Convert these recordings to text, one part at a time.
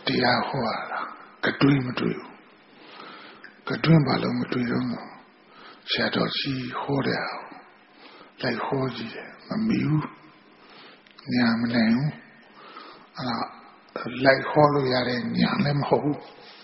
တရားဟောရတာကတွင်းမတွေ့ဘူးကတွင်းဘာလို့မတွေ့တော့ဆရာတော်ကြီးဟောတယ်လိုက်ဟောကြည့်တယ်မမီဘူးညာမနိုင်ဘူးလိုက်ဟောလို့ရတဲ့ညာလည်းမဟုတ်ဘူး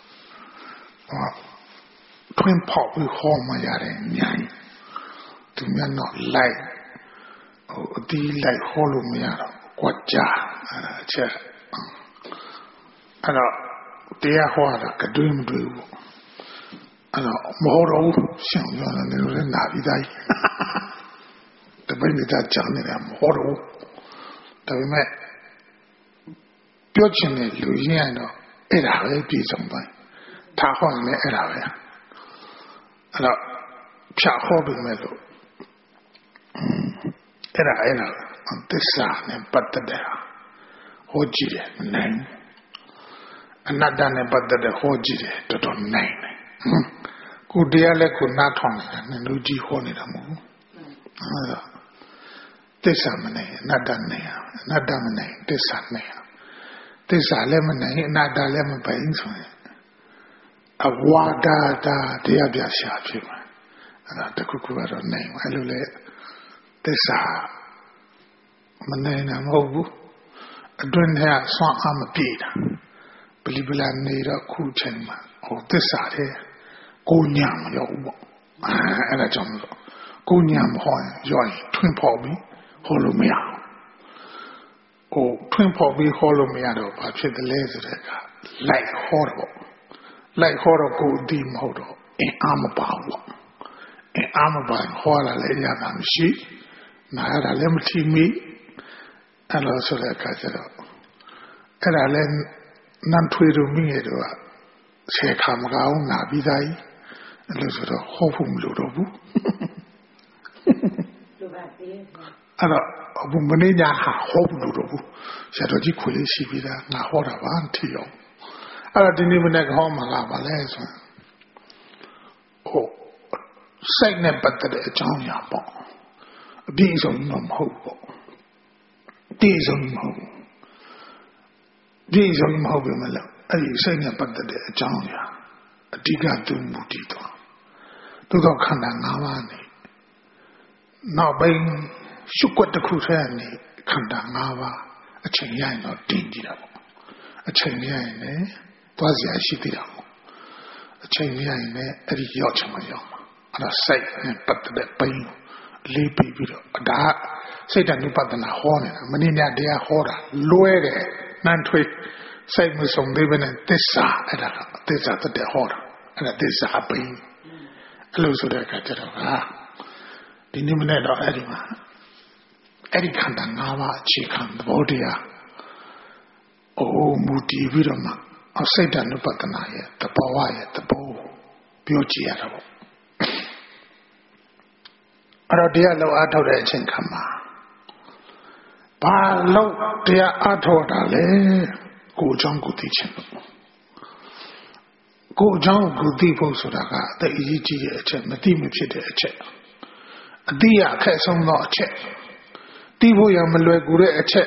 ထွင်းပေါက်ပြီးဟောမှရတဲ့ညာသူများတော့လိုက်အတီးလိုက်ဟောလို့မရတော့ကွက်ကြအချက်အဲ့တော့တရားဟောတာကတွင်းမတွေ့ဘူးအဲ့တော့မဟုတ်တော့ရှင်းပြောတယ်လည်းနာပြီးသားတပည့်နေတာကြောင်းနေတာမဟုတ်တော့ဒါပေမဲ့ပြောချင်တဲ့လူရင်းရတော့အဲ့ဒါပဲပြည်စုံသွားထားဟောလည်းအဲ့ဒါပဲအဲ့တော့ဖြတ်ဟောပြီးမဲ့လို့အဲ့ဒါသစ္စာနဲ့ပတ်သက်တဲ့ဟောကြည့်တယ်နိုင်အနတ္တနဲ့ပတ်သက်တဲ့ဟောကြည့်တယ်တော်တော်နိုင်တယ်ကိုတရားလည်းကိုနားထောင်နေတာနဲ့လူကြီးဟောနေတာမဟုတ်ဘူးအဲ့ဒါသစ္စာမနိုင်အနတ္တနိုင်အနတ္တမနိုင်သစ္စာနိုင်သစ္စာလည်းမနိုင်အနတ္တလည်းမပိုင်ဆိုရင်အဝါဒတာတရားပြရှာဖြစ်မှာအဲ့ဒါတခုခုကတော့နိုင်အဲ့လိုလေသစ္စာမနိုင်တာမဟုတ်ဘူးအတွင်းထဲကဆွမ်းအားမပြေတာပလီပလာနေတော့ခုချိန်မှာဟိုသစ္စာတဲ့ကိုညာမရောက်ဘူးပေါ့အဲ့ဒါကြောင့်မလို့ကိုညာမဟောရင်ရောရင်ထွင်းဖောက်ပြီးဟောလို့မရဘူးဟိုထွင်းဖောက်ပြီးဟောလို့မရတော့ဘာဖြစ်တယ်လဲဆိုတဲ့ကလိုက်ဟောတော့လိုက်ဟောတော့ကိုအတိမဟုတ်တော့အင်းအားမပါဘူးပေါ့အင်းအားမပါဟောတာလည်းရတာမရှိနာရတာလည်းမထီမိအဲ့လိုဆိုတဲ့အခါကျတော့အဲ့ဒါလည်းနန်းထွေတို့မိငယ်တို့ကဆယ်ခါမကောင်းနာပြီးသားကြီးအဲ့လိုဆိုတော့ဟောဖို့မလိုတော့ဘူးအဲ့တော့ဘုမနေညာဟောဖို့မလိုတော့ဘူးဆရာတော်ကြီးခွေလေးရှိပြီးသားငါဟောတာပါထီအောင်အဲ့တော့ဒီနေ့မနေ့ကဟောမှာလားဗာလဲဆိုဟုတ်စိတ်နဲ့ပတ်သက်တဲ့အကြောင်းအရာပေါ့အပြည့်အစုံတော့မဟုတ်ပေါ့တည်ဆုံးမဟုတ်တည်ဆုံးမဟုတ်ပဲမလားအဲ့ဒီစိတ်နဲ့ပတ်သက်တဲ့အကြောင်းအရာအဓိကသူမူတည်တော့သို့သောခန္ဓာ၅ပါးနေနောက်ပိုင်းရှုွက်တစ်ခုထဲကနေခန္ဓာ၅ပါးအချိန်ရရင်တော့တင်ကြည့်တာပေါ့အချိန်ရရင်လည်းသွားစရာရှိသေးတာပေါ့အချိန်ရရင်လည်းအဲ့ဒီရောက်ချင်မှရောက်မှာအဲ့ဒါစိတ်နဲ့ပတ်သက်တဲ့ပိုင်းလေးပြီးတော့ဒါစိတ်တ ानु ပဒနာဟောနေတာမင်းများတရားဟောတာလွဲတယ်နန်းထွေးစိတ်မဆုံးသေးဘဲနဲ့သစ္စာအဲ့ဒါသစ္စာတဲ့ဟောတာအဲ့ဒါသစ္စာပိအဲ့လိုဆိုတဲ့အခါကျတော့ဒီနေ့မနေ့တော့အဲ့ဒီမှာအဲ့ဒီခန္ဓာ၅ပါးအခြေခံသဘောတရားမူတည်ပြီးတော့မှစိတ်တ ानु ပဒနာရဲ့သဘောဝရဲ့သဘောပြောကြည့်ရတာပေါ့အဲ့တော့တရားလောက်အားထုတ်တဲ့အချိန်ခါမှာဘာလို့တရားအားထုတ်တာလဲကိုယ်အကြောင်းကိုသိချင်လို့ကိုယ်အကြောင်းကိုသိဖို့ဆိုတာကအသက်အရေးကြီးတဲ့အချက်မသိမဖြစ်တဲ့အချက်အတိအအခက်ဆုံးသောအချက်သိဖို့ရမလွယ်ကူတဲ့အချက်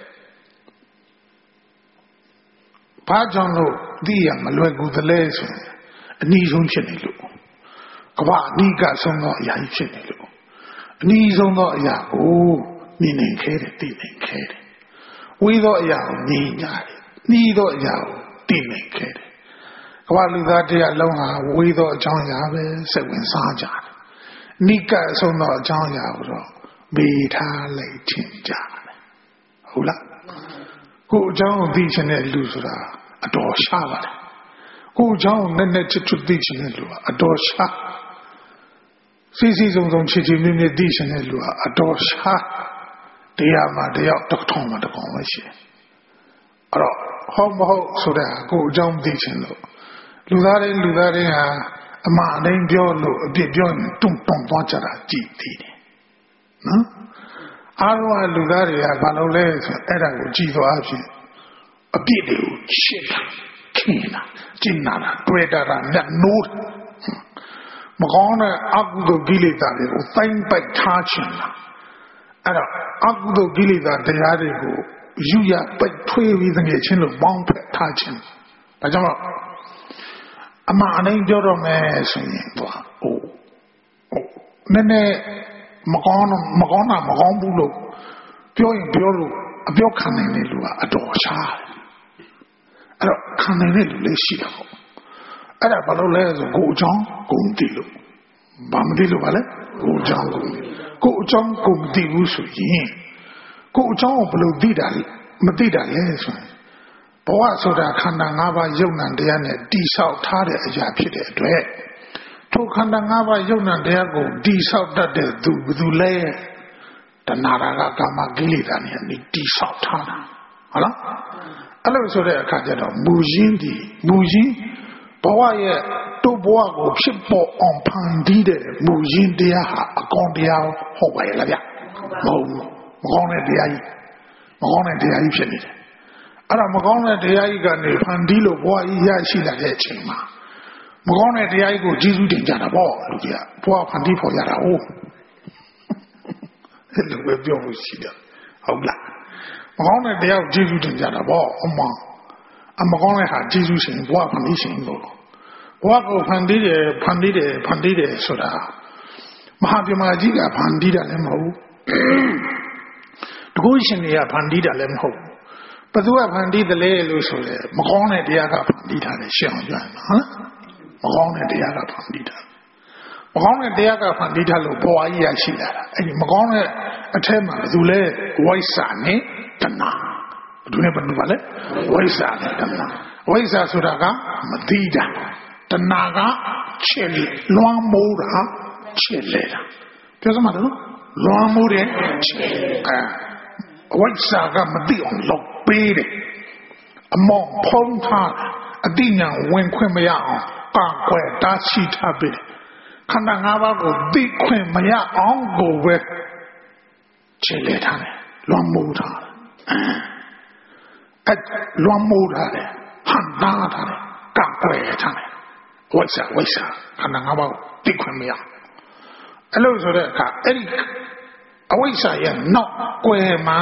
ဘာကြောင့်လို့သိရမလွယ်ကူသလဲဆိုရင်အနည်းဆုံးဖြစ်နေလို့ကမ္ဘာအနိကဆုံးသောအရာကြီးဖြစ်နေလို့အနည်းဆုံးသောအရာကိုမြင်နိုင်ခဲ့တယ်သိနိုင်ခဲ့တယ်ဝေးသောအရာကိုမြင်ကြတယ်နှီးသောအရာကိုသိနိုင်ခဲ့တယ်ကမ္ဘာလူသားတရားလုံးဟာဝေးသောအကြောင်းအရာပဲစိတ်ဝင်စားကြတယ်နိကအဆုံးသောအကြောင်းအရာကိုတော့မေးထားလိုက်ခြင်းကြတယ်ဟုတ်လားကိုယ်အကြောင်းကိုသိချင်တဲ့လူဆိုတာအတော်ရှားပါတယ်ကိုယ်အကြောင်းကိုနဲ့ချွတ်သိချင်တဲ့လူကအတော်ရှားစီစီစုံစုံချီချီမြင့်မြင့်သိချင်တဲ့လူကအတော်ရှားတရားမှာတရားတစ်ထောင်မှာတစ်ကောင်ပဲရှိတယ်အဲ့တော့ဟုတ်မဟုတ်ဆိုတဲ့ကိုယ်အကြောင်းသိချင်လို့လူသားတွေဟာအမှားအတိုင်းပြောလို့အပြစ်ပြောရင်တုံ့သွားကြတာကြည်သိတယ်နော်အားလုံးကလူသားတွေကဘာလို့လဲဆိုအဲ့ဒါကိုကြည်သွားဖြစ်အပြစ်တွေကိုရှင်းတာခင်တာကျင့်တာတွေ့တာမျက်နှိုးမကောင်းတဲ့အကုသိုလ်ကိလေသာတွေကိုသိမ့်ပိုက်ထားခြင်းလားအဲ့တော့အကုသိုလ်ကိလေသာတရားတွေကိုယူရပိတ်ထွေးပြီးတကယ်ချင်းလို့ပေါင်းဖက်ထားခြင်းဒါကြောင့်အမှန်အတိုင်းပြောတော့မယ်ဆိုရင်ဟိုနည်းနည်းမကောင်းဘူးလို့ပြောရင်ပြောလို့အပြောခံနိုင်တဲ့လူကအတော်ရှားအဲ့တော့ခံနိုင်တဲ့လူလည်းရှိတယ်ပေါ့အဲ့ဒါဘာလို့လဲဆိုကိုအကြောင်းကိုမသိလို့ဘာမသိလို့ပါလဲကိုအကြောင်းကိုမသိဘူးဆိုရင်ကိုအကြောင်းကိုဘယ်လိုသိတာလဲမသိတာလဲဆိုရင်ဘဝဆိုတာခန္ဓာ၅ပါးယုံနာတရားနဲ့တိဆောက်ထားတဲ့အရာဖြစ်တဲ့အတွက်ထိုခန္ဓာ၅ပါးယုံနာတရားကိုတိဆောက်တတ်တဲ့သူဘယ်သူလဲတဏှာကကာမကိလေသာနဲ့တိဆောက်ထားတာဟုတ်လားအဲ့လိုဆိုတဲ့အခါကျတော့မူရင်းဘဝရဲ့တို့ဘဝကိုဖြစ်ပေါ်အောင်ဖန်တီးတဲ့မူရင်းတရားဟာအကောင်တရားဟုတ်ပါရဲ့လားဗျမဟုတ်ဘူးမကောင်းတဲ့တရားကြီးဖြစ်နေတယ်အဲ့ဒါမကောင်းတဲ့တရားကြီးကနေဖန်တီးလို့ဘဝကြီးရရှိလာတဲ့အချိန်မှာမကောင်းတဲ့တရားကြီးကိုကျေးဇူးတင်ကြတာပေါ့လူကြီးကဘဝဖန်တီးဖို့ရတာဟုတ်အဲ့လိုပဲပြောလို့ရှိတယ်ဟုတ်လားမကောင်းတဲ့တရားကိုကျေးဇူးတင်ကြတာပေါ့အမကောင်းတဲ့ဟာကျေးဇူးရှင်ဘဝဖန်တီးရှင်လို့ဘဝကိုဖန်တီးတယ်ဆိုတာမဟာပြမကြီးကဖန်တီးတာလည်းမဟုတ်တကုရှင်တွေကဖန်တီးတာလည်းမဟုတ်ဘသူကဖန်တီးတယ်လဲလို့ဆိုလေမကောင်းတဲ့တရားကဖန်တီးတာလေရှင်းအောင်ပြောရမှာဟုတ်မကောင်းတဲ့တရားကဖန်တီးတာမကောင်းတဲ့တရားကဖန်တီးထားလို့ဘဝကြီးရရှိလာတာအဲ့ဒီမကောင်းတဲ့အထက်မှာဘသူလဲဝိဇ္ဇာနဲ့တဏှာဘသူနဲ့ဘယ်လိုပါလဲဝိဇ္ဇာနဲ့တဏှာဝိဇ္ဇာဆိုတာကမသိတာတဏှာကချစ်လွှမ်းမိုးတာချစ်လေတာပြောစမ်းပါတော့လွှမ်းမိုးတယ်ချစ်ဝိဇ္ဇာကမသိအောင်လုပ်ပေးတယ်အမောင်ဖုံးထားအတိညာဝင်ခွင့်မရအောင်ကာကွယ်တားရှိထားပေးတယ်ခန္ဓာ၅ပါးကိုသိခွင့်မရအောင်ကိုပဲချစ်လေထားတယ်လွှမ်းမိုးထားတယ်လွှမ်းမိုးထားတယ်ဟန်တားထားတယ်ကာကွယ်ထားတယ်ဝိဇ္ဇာခန္ဓာ၅ပါးကိုသိခွင့်မရအဲ့လိုဆိုတဲ့အခါအဲ့ဒီအဝိဇ္ဇာရဲ့နောက်ကွယ်မှာ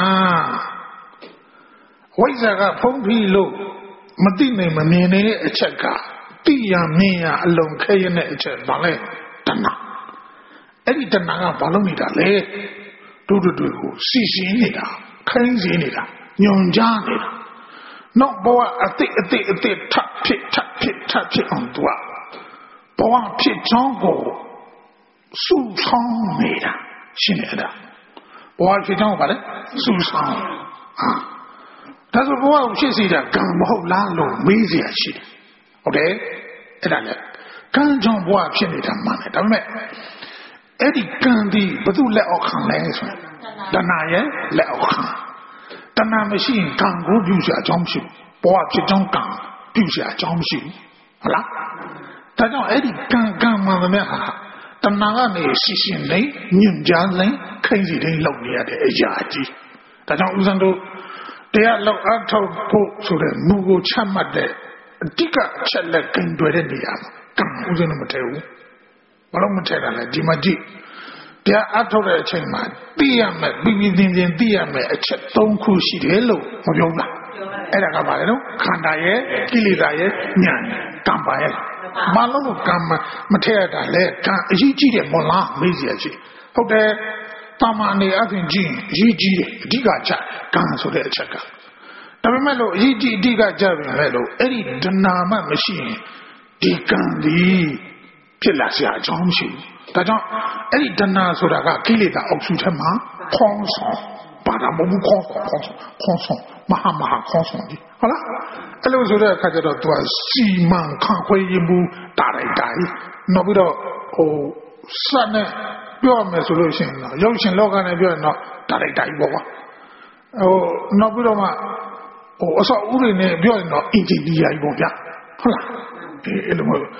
ဝိဇ္ဇာကဖုံးပြီးလို့မသိနိုင်မမြင်နေတဲ့အချက်ကသိရမြင်ရအလုံးခဲရတဲ့အချက်ဘာလဲတဏှာအဲ့ဒီတဏှာကဘာလို့နေတာလဲတို့ကိုစီစီနေတာခိုင်းစီနေတာညွန်ကြားနေတာနောက်ဘဝအတိထပ်ဖြစ်အောင်သူကဘဝဖြစ်ချောင်းကိုစုဆောင်နေတာရှင်းနေတာဘဝဖြစ်ချောင်းကလည်းစုဆောင်ဒါဆိုဘဝကိုဖြစ်စီတာကံမဟုတ်လားလို့မေးเสียရှိတယ်ဟုတ်တယ်အဲ့ဒါလည်းကံကြောင့်ဘဝဖြစ်နေတာမှန်တယ်ဒါပေမဲ့အဲ့ဒီကံဒီဘသူလက်အောက်ခံလဲဆိုရင်တဏှာရဲ့လက်အောက်ခံတဏှာမရှိရင်ကံကိုပြုเสียအကြောင်းမရှိဘူးဘဝဖြစ်ကြောင်းကံပြုเสียအကြောင်းမရှိဘူးဟုတ်လားဒါကြောင့်အဲ့ဒီကံမှန်သမျှဟာတဏှာကနေရှိနေညွန့်ကြားနေခိုင်းစီတိုင်းလောက်နေရတဲ့အရာကြီးဒါကြောင့်ဦးဇင်းတို့တရားလောက်အထောက်ဖို့ဆိုတဲ့မူကိုချမှတ်တဲ့အတိကချက်လက်ကင်တွယ်တဲ့နေရာမှာကံဦးဇင်းတို့မထည့်ဘူးဘာလို့မထည့်တာလဲဒီမှာကြည့်တရားအထောက်တဲ့အချိန်မှာသိရမယ်ပြီးသိရမယ်အချက်၃ခုရှိတယ်လို့မပြောဘူးလားအဲ့ဒါကဘာလဲနော်ခန္ဓာရဲ့ကိလေသာရဲ့ဉာဏ်ကံပါရဲ့မလို့ကံမထည့်ရတာလေကံအရေးကြီးတယ်မလားမေးเสียရှိဟုတ်တယ်တာမန်အနေအချင်းကြည့်အရေးကြီးတယ်အဓိကကြကံဆိုတဲ့အချက်ကဒါပေမဲ့လို့အရေးကြီးအဓိကကြပြီလေလို့အဲ့ဒီဒနာမှမရှိရင်ဒီကံဒီဖြစ်လာစရာအကြောင်းမရှိဘူးဒါကြောင့်အဲ့ဒီဒနာဆိုတာကကိလေသာအုပ်စုထဲမှာခေါင်းဆောင်ပါတာမဟုတ်ဘူးခေါင်းဆောင်မဟာခေါင်းဆောင်ကြီးဟုတ်လားအဲ့လိုဆိုတဲ့အခါကျတော့သူကစီမံခန့်ခွဲရေးမှုတာလိုက်တိုင်းနောက်ပြီးတော့စနဲ့ပြောမယ်ဆိုလို့ရှိရင်တော့ရုပ်ရှင်လောကနဲ့ပြောရင်တော့တာလိုက်တိုင်းပေါ့ကွာနောက်ပြီးတော့မှအဆောက်အဦတွေနဲ့ပြောရင်တော့အင်ဂျင်နီယာကြီးပေါ့ဗျာဟုတ်လားအဲ့လိုမျိုး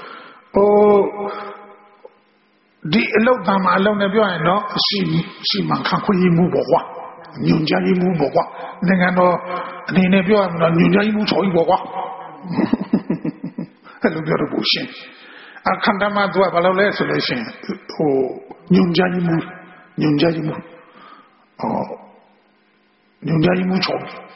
ဒီအလုပ်သားမှာအလုပ်နဲ့ပြောရင်တော့စီမံခန့်ခွဲရေးမှုပေါ့ကွာညွန်ကြားရေးမှုပေါ့ကွာနိုင်ငံတော်အနေနဲ့ပြောရမယ်တော့ညွန်ကြားရေးမှုချော်ကြီးပေါ့ကွာအဲ့လိုပြောတော့ဘူးရှင်အခန္ဓာမှာသူကဘာလို့လဲဆိုလို့ရှိရင်ညွန်ကြားရေးမှုညွန်ကြားရေးမှုချော်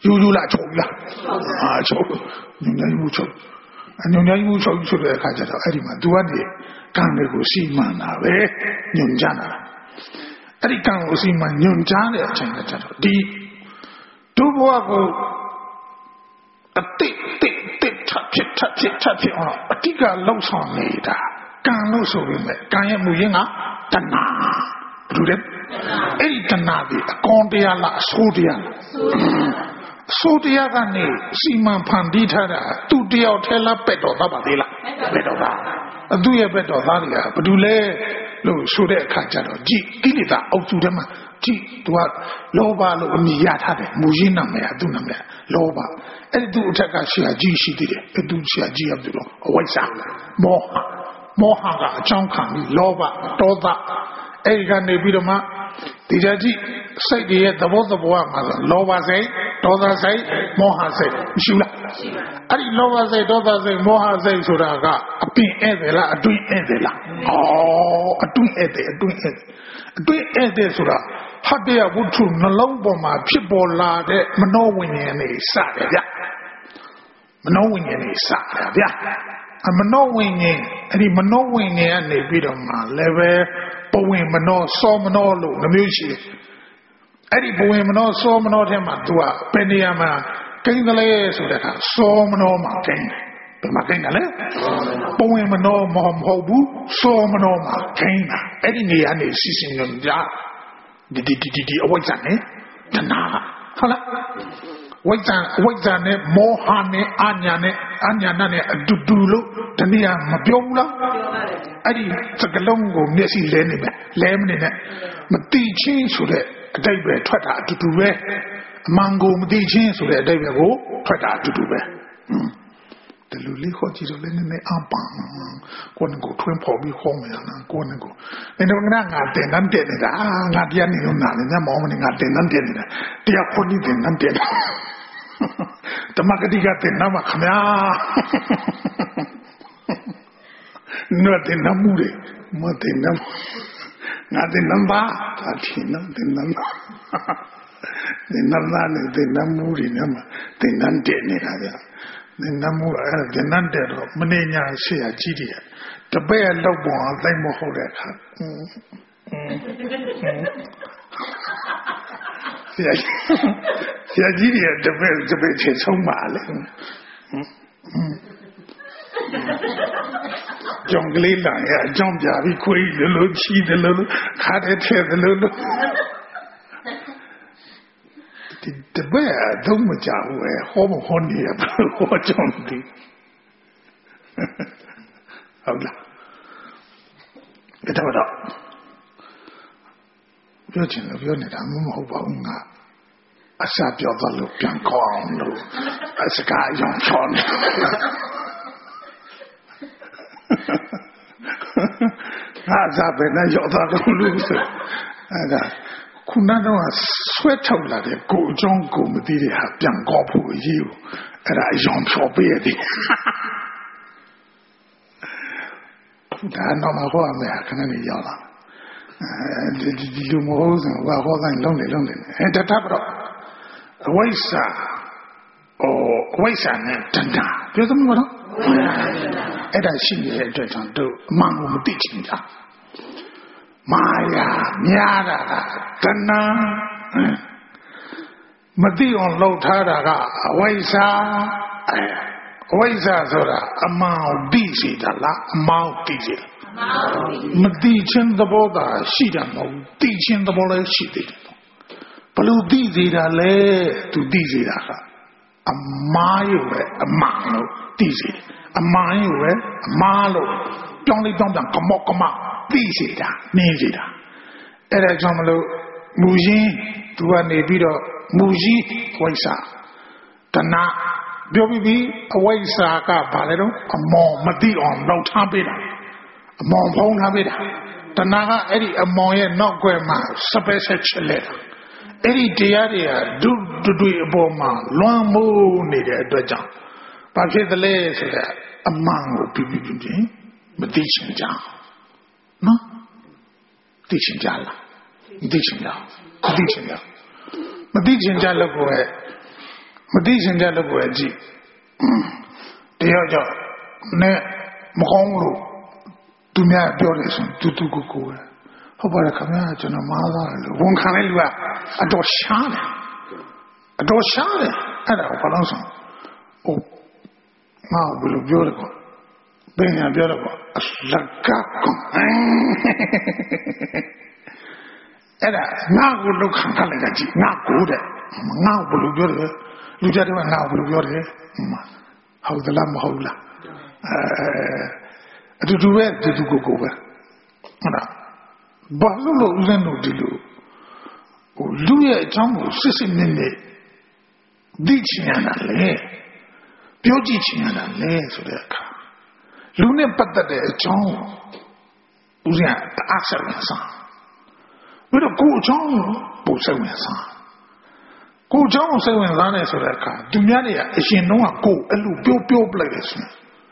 ယူလာချုပ်လားချုပ်ညဉ့်ညူချုပ်ညဉ့်ညူချုပ်ဆိုတဲ့အခါကျတော့အဲ့ဒီမှာ तू ကနေကံတွေကိုစီမံတာပဲညွန်ကြတာအဲ့ဒီကံကိုစီမံညွန်ကြားတဲ့အချိန်ကကျတော့ဒီဒုဘဝကိုအတိတ်ထပ်ဖြစ်အောင်အတိတ်ကလှုပ်ဆောင်နေတာကံလို့ဆိုပေမဲ့ကံရဲ့မူရင်းကတဏှာဘယ်လိုလဲအဲ့ဒီတဏှာဒီအကောင်တရားလားအဆိုးတရားလားအဆိုးတရားကနေစီမံဖန်တီးထားတာသူတယောက်ထဲလားပက်တော်သားပါသေးလားပက်တော်သားသူ့ရဲ့ပက်တော်သားတွေကဘာလို့လဲလို့ဆိုတဲ့အခါကျတော့ကြည်ကိလေသာအုပ်စုထဲမှာကြည်သူကလောဘလို့အမည်ရထားတယ်မူရင်းနာမည်ကသူ့နာမည်လောဘအဲ့ဒီသူ့အထက်ကဆရာကြီးရှိသေးတယ်အဲ့သူဆရာကြီးကဘယ်လိုအဝိဇ္ဇာမောဟကအကြောင်းခံပြီးလောဘဒေါသအဲ့ဒီကနေပြီးတော့မှဒီကြကြည့်စိတ်ရဲ့သဘောမှာဆိုလောဘစိတ်ဒေါသစိတ်မောဟစိတ်မရှိလားအဲ့ဒီလောဘစိတ်ဒေါသစိတ်မောဟစိတ်ဆိုတာကအပင်ဧည့်တယ်လားအတွင်းဧည့်တယ်လားအတွင်းဧည့်တယ်ဆိုတာဟတ္တယဝတ္ထုနှလုံးပေါ်မှာဖြစ်ပေါ်လာတဲ့မနောဝိညာဉ်တွေစတယ်ဗျမနောဝိညာဉ်တွေစတယ်ဗျမနောဝိညာဉ်အဲ့ဒီမနောဝိညာဉ်ကနေပြီးတော့မှလည်းပဲပဝင်မနောစောမနောလို့နှမျိုးရှိတယ်အဲ့ဒီပဝင်မနောစောမနောထဲမှာသူကဘယ်နေရာမှာကိန်းကလေးဆိုတဲ့အခါစောမနောမှာကိန်းတယ်ဘယ်မှာကိန်းတယ်လဲပဝင်မနောမဟုတ်ဘူးစောမနောမှာကိန်းတာအဲ့ဒီနေရာနေစီစဉ်ညွန်ကြဒီအဝိဇ္ဇာနဲ့တဏှာဟုတ်လားဝိဇ္ဇာနဲ့မောဟနဲ့အညာနဲ့အတူလို့တနည်းမပြောဘူးလားပြောပါတယ်အဲ့ဒီစကလုံးကိုမျက်စိလဲနေမယ်လဲမနေနဲ့မတိချင်းဆိုတဲ့အတိတ်ပဲထွက်တာအတူပဲအမှန်ကိုမတိချင်းဆိုတဲ့အတိတ်ပဲကိုထွက်တာအတူပဲတလူလေးခေါ်ကြည့်တော့လည်းနည်းနည်းအပန်းကိုယ်ကိုထွင်းဖော်ပြီးခေါ်မယ်နော်ကိုယ်ကိုအဲ့တော့ငါတင်တန်းတက်နေတာငါတရားနေလို့နာနေညမောင်းမနေငါတင်တန်းတက်နေတာတရားခုနှစ်တင်တန်းတက်တမကတိကတင်နာမခမနော်တင်နမှုတွေမတင်နမှုငါတင်နမ်ပါအချင်းနော်တင်နမ်တင်နမ်လာနေတင်နမှုတွေနဲ့မှတင်နန်းတက်နေတာဗျတင်နမှုအဲ့တင်နန်းတက်တော့မနေညာဆရာကြီးတွေတပည့်လောက်ပေါ်အသိမဟုတ်တဲ့အခါဆရာကြီးတွေတပည့်ချေဆုံးပါလေကြောင်ကလေးလာရဲ့အကြောင်းပြပြီးခွေးလိုချီတယ်လို့ခါတဲ့ထဲတယ်လို့ဒီတပည့်အသုံးမကြဘူးဟဲ့ဟောမဟောနေရဟောကြောင်းဒီဟုတ်လားဒါတော့ပြောချင်လို့ပြောနေတာမဟုတ်ပါဘူးငါအစပြောတော့လို့ပြန်ခေါ်အောင်လို့အစကားရောင်းချောင်းငါစားပဲနဲ့ရောက်တော့လို့ဆိုအဲ့ဒါခုနကတော့ဆွဲထုတ်လာတဲ့ကိုအကြောင်းကိုမသိတဲ့ဟာပြန်ခေါ်ဖို့ရေးဘူးအဲ့ဒါရောင်းချောပေးရတယ်ဒါတော့မဟုတ်အမေခဏနေရောက်လာဒီလူမဟုတ်ဆိုဘာဟောတိုင်းလုံးနေအဲ့တတ်တော့အဝိဇ္ဇာနဲ့တဏှာပြောသမှုကတော့အဲ့ဒါရှိနေတဲ့အတွက်ကြောင့်တို့အမှန်ကိုမသိချင်ကြမာယာများတာကတဏှာမသိအောင်လှုပ်ထားတာကအဝိဇ္ဇာအဝိဇ္ဇာဆိုတာအမှန်ကိုသိစေတာလားအမှန်ကိုသိစေတာမသိချင်းသဘောသာရှိတာမဟုတ်သိချင်းသဘောလည်းရှိသေးတယ်ဘလို့သိစေတာလဲသူသိစေတာကအမှားရုပ်ပဲအမှန်လို့သိစေတယ်အမှန်ရုပ်ပဲအမှားလို့ပြောင်းပြန်ကမော့ကမသိစေတာနေစေတာအဲ့ဒါကြောင့်မလို့မူရင်းသူကနေပြီးတော့မူကြီးဝိဇ္ဇာတဏှာပြောပြီးအဝိဇ္ဇာကဘာလဲတော့အမော်မသိအောင်လောက်ထားပေးတာအမော်ဖုံးထားပေးတာတဏှာကအဲ့ဒီအမော်ရဲ့နောက်ွယ်မှာစပယ်ဆက်ချက်လက်အဲ့ဒီတရားတွေကဒုတွေ့အပေါ်မှာလွမ်းမိုးနေတဲ့အတွက်ကြောင့်ဘာဖြစ်သလဲဆိုတော့အမှန်ကိုပြမသိချင်ကြနော်သိချင်ကြလားမသိချင်ကြလို့ကိုယ် Mati shinja lo ji. Dia jo ne mokonglu dunia biore sun tutu kuku. Apa ada kami aja nama Allah lu. Wong kami lu ada syane, ada apa langsung. Oh, mau belum biore ko, banyak biore ko, lagak ko. Ada ngaku lu kangkal lagi, ngaku deh, ngaku belum biore, lu jadi mana ngaku belum biore. Haudalah mahaulah. Itu dua itu kuku ber. Ada. Balu lo lenu dulu. Lu ya jamu sisi nene. Di ciana le. Bioji ciana le sudah kah. Lu ne pada deh jamu. Usia tak asal masa. Bila ku jamu pusat masa. Ku jamu sewen zane sudah kah. Dunia ni ya isinua ku elu bio pelagi sini.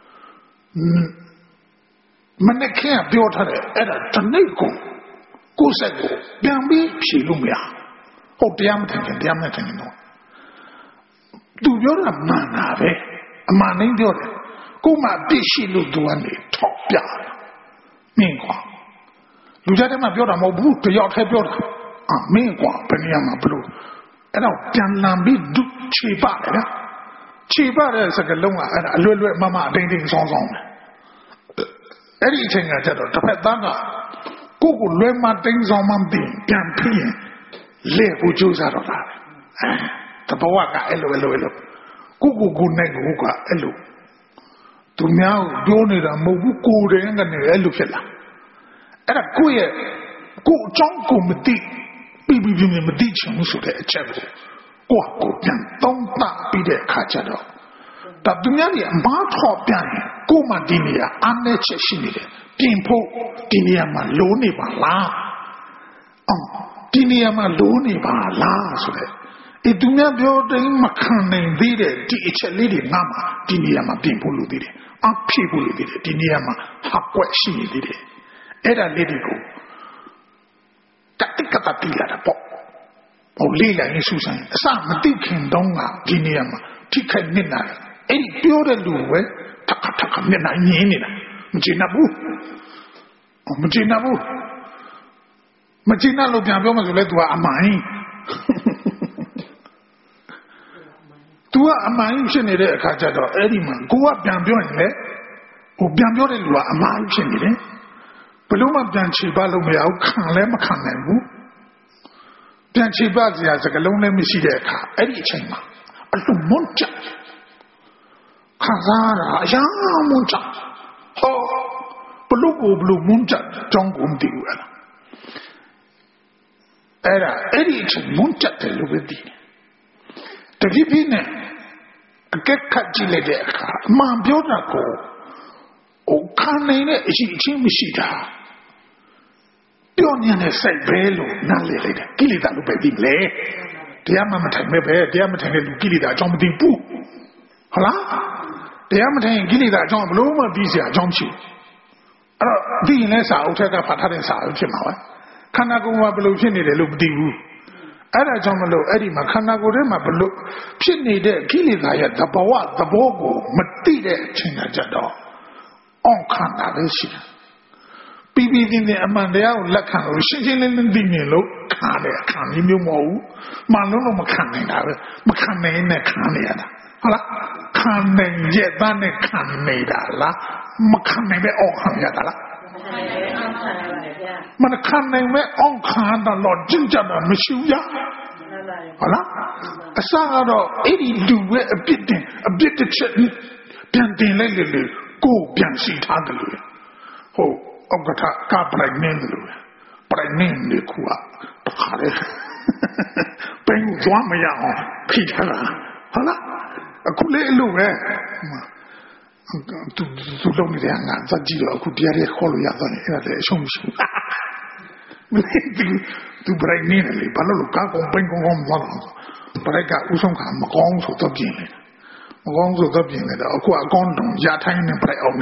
Mana kaya bio thare ada tanai ku. Ku sego biambi pilumya. Oh diam tengin no. Tu bio la mana be. Mana ni bio le. Ku ma pilu tuan ni top ya. Mingwa. Lu jadi ma bio la mau bu tu yau thai bio la. Ah mingwa penia ma blu. Ada pian lambi du cipa le. Cipa le sekelong ada lu mama ding song song. Eri chenga jado dapat tanga. Kuku lema ting zaman ting pian pian le uju zaro la. Tapawa ka elo. Kuku gunai kuku ka elo. Dunia doni da mobu kude nga ne elo fela. Era kuye ku chong ku mati bi mati chong su de chego. Kwa ku pian tong ta bi de kha jado. Ta dunia ni ma tho pian ku ma di ni ya ane che shi ni de. ပြင်ဖို့ဒီနေရာမှာလိုနေပါလားဒီနေရာမှာလိုနေပါလားဆိုတဲ့ဒီသူများပြောတိုင်းမခံနိုင်သေးတဲ့ဒီအချက်လေးတွေငါမှာဒီနေရာမှာပြင်ဖို့လိုသေးတယ်အဖြစ်ဖို့လိုသေးတယ်ဒီနေရာမှာဟာကွက်ရှိနေသေးတယ်အဲ့ဒါလေးတွေကိုတတိကတတိလာတာပေါ့ဟိုလေးလာရင်စူးစမ်းအစမသိခင်တုန်းကဒီနေရာမှာထိခိုက်နစ်နာတယ်အဲ့ဒီပြောတဲ့လူပဲထခမျက်နှာညင်းနေတာမကျင်နာဘူးမကျင်နာလို့ပြန်ပြောမှဆိုလဲ तू ကအမိုင်း तू ကအမိုင်းဖြစ်နေတဲ့အခါကျတော့အဲ့ဒီမှာကိုကပြန်ပြောရင်လေဟိုပြန်ပြောတဲ့လူကအမိုင်းဖြစ်နေတယ်ဘလို့မှပြန်ခြေပလို့မရဘူးခံလဲမခံနိုင်ဘူးပြန်ခြေပစရာစကလုံးလည်းမရှိတဲ့အခါအဲ့ဒီအချိန်မှာအလုံးမွန်ချခံစားရအရာမွန်ချဟောဘလို့ကိုဘလို့မွန်ချကြောင်းကုန်တည်ရလားအဲ့ဒီအချိန်မွန်ချတယ်လို့ပဲတည်တတိပိနဲ့အကက်ခတ်ကြည့်လိုက်တဲ့အခါအမှန်ပြောတာကိုခံနိုင်တဲ့အရှိအချင်းမရှိတာပြောနေတဲ့စိတ်ပဲလို့နားလည်လိုက်တယ်ကိလေသာလို့ပဲဒီလေတရားမှမထိုင်မဲ့ပဲတရားမထိုင်တဲ့လူကိလေသာအကြောင်းမသိဘူးဟုတ်လားတရားမထိုင်ကိလေသာအကြောင်းဘလို့မှပြီးစရာအကြောင်းမရှိအဲ့တော့ဒီရင်လဲစာအုပ်ထက်ကဖတ်ထားတဲ့စာအုပ်ဖြစ်မှာပဲခန္ဓာကိုယ်မှာဘလို့ဖြစ်နေတယ်လို့မသိဘူးအဲ့ဒါကြောင့်မလို့အဲ့ဒီမှာခန္ဓာကိုယ်ထဲမှာဘလို့ဖြစ်နေတဲ့ကိလေသာရဲ့သဘောကိုမသိတဲ့အချိန်ကကြတော့အောင်ခန္ဓာပဲရှိတယ်ပြီးအမှန်တရားကိုလက်ခံလို့ရှင်းရှင်းလင်းလင်းသိမြင်လို့ခါတယ်ခံမျိုးမဟုတ်ဘူးမှန်လို့မခံနိုင်တာပဲမခံနိုင်နဲ့ခံနေရတာဟုတ်လားခံနိုင်ရဲ့သားနဲ့ခံနေတာလားမခံနိုင်ပဲအောင်ခံရတာလားမခံနိုင်ပဲအောင်ခံတာလို့ကျင့်ကြတာမရှိဘူးလားဟုတ်လားအစကတော့အဲ့ဒီလူရဲ့အပြစ်တစ်ချက်ပြန်တင်လိုက်လေကိုပြန်စီထားတယ်လို့ဟုတ်အောက်ကကပရိုက်နေတယ်လို့ပရိုက်နေတယ်ကွာတခါလေပင်ကိုသွားမရအောင်ဖိထားတာဟုတ်လားအခုလေအဲ့လိုပဲသူလုံးနေတဲ့ငါစကြည့်တော့အခုတရားတွေခေါ်လို့ရသွားတယ်အဲ့ဒါလည်းအရှုံးမရှိဘူးသူပရိုက်နေတယ်လေဘာလို့ကားကုန်ပင်ကုန်သွားတော့ပရိုက်ကဥဆုံးခါမကောင်းဆိုတော့ပြင်းတယ်မကောင်းဆိုတော့ပြင်းတယ်တော့အခုအကောင်းတုံရထိုင်းနေပရိုက်အောင်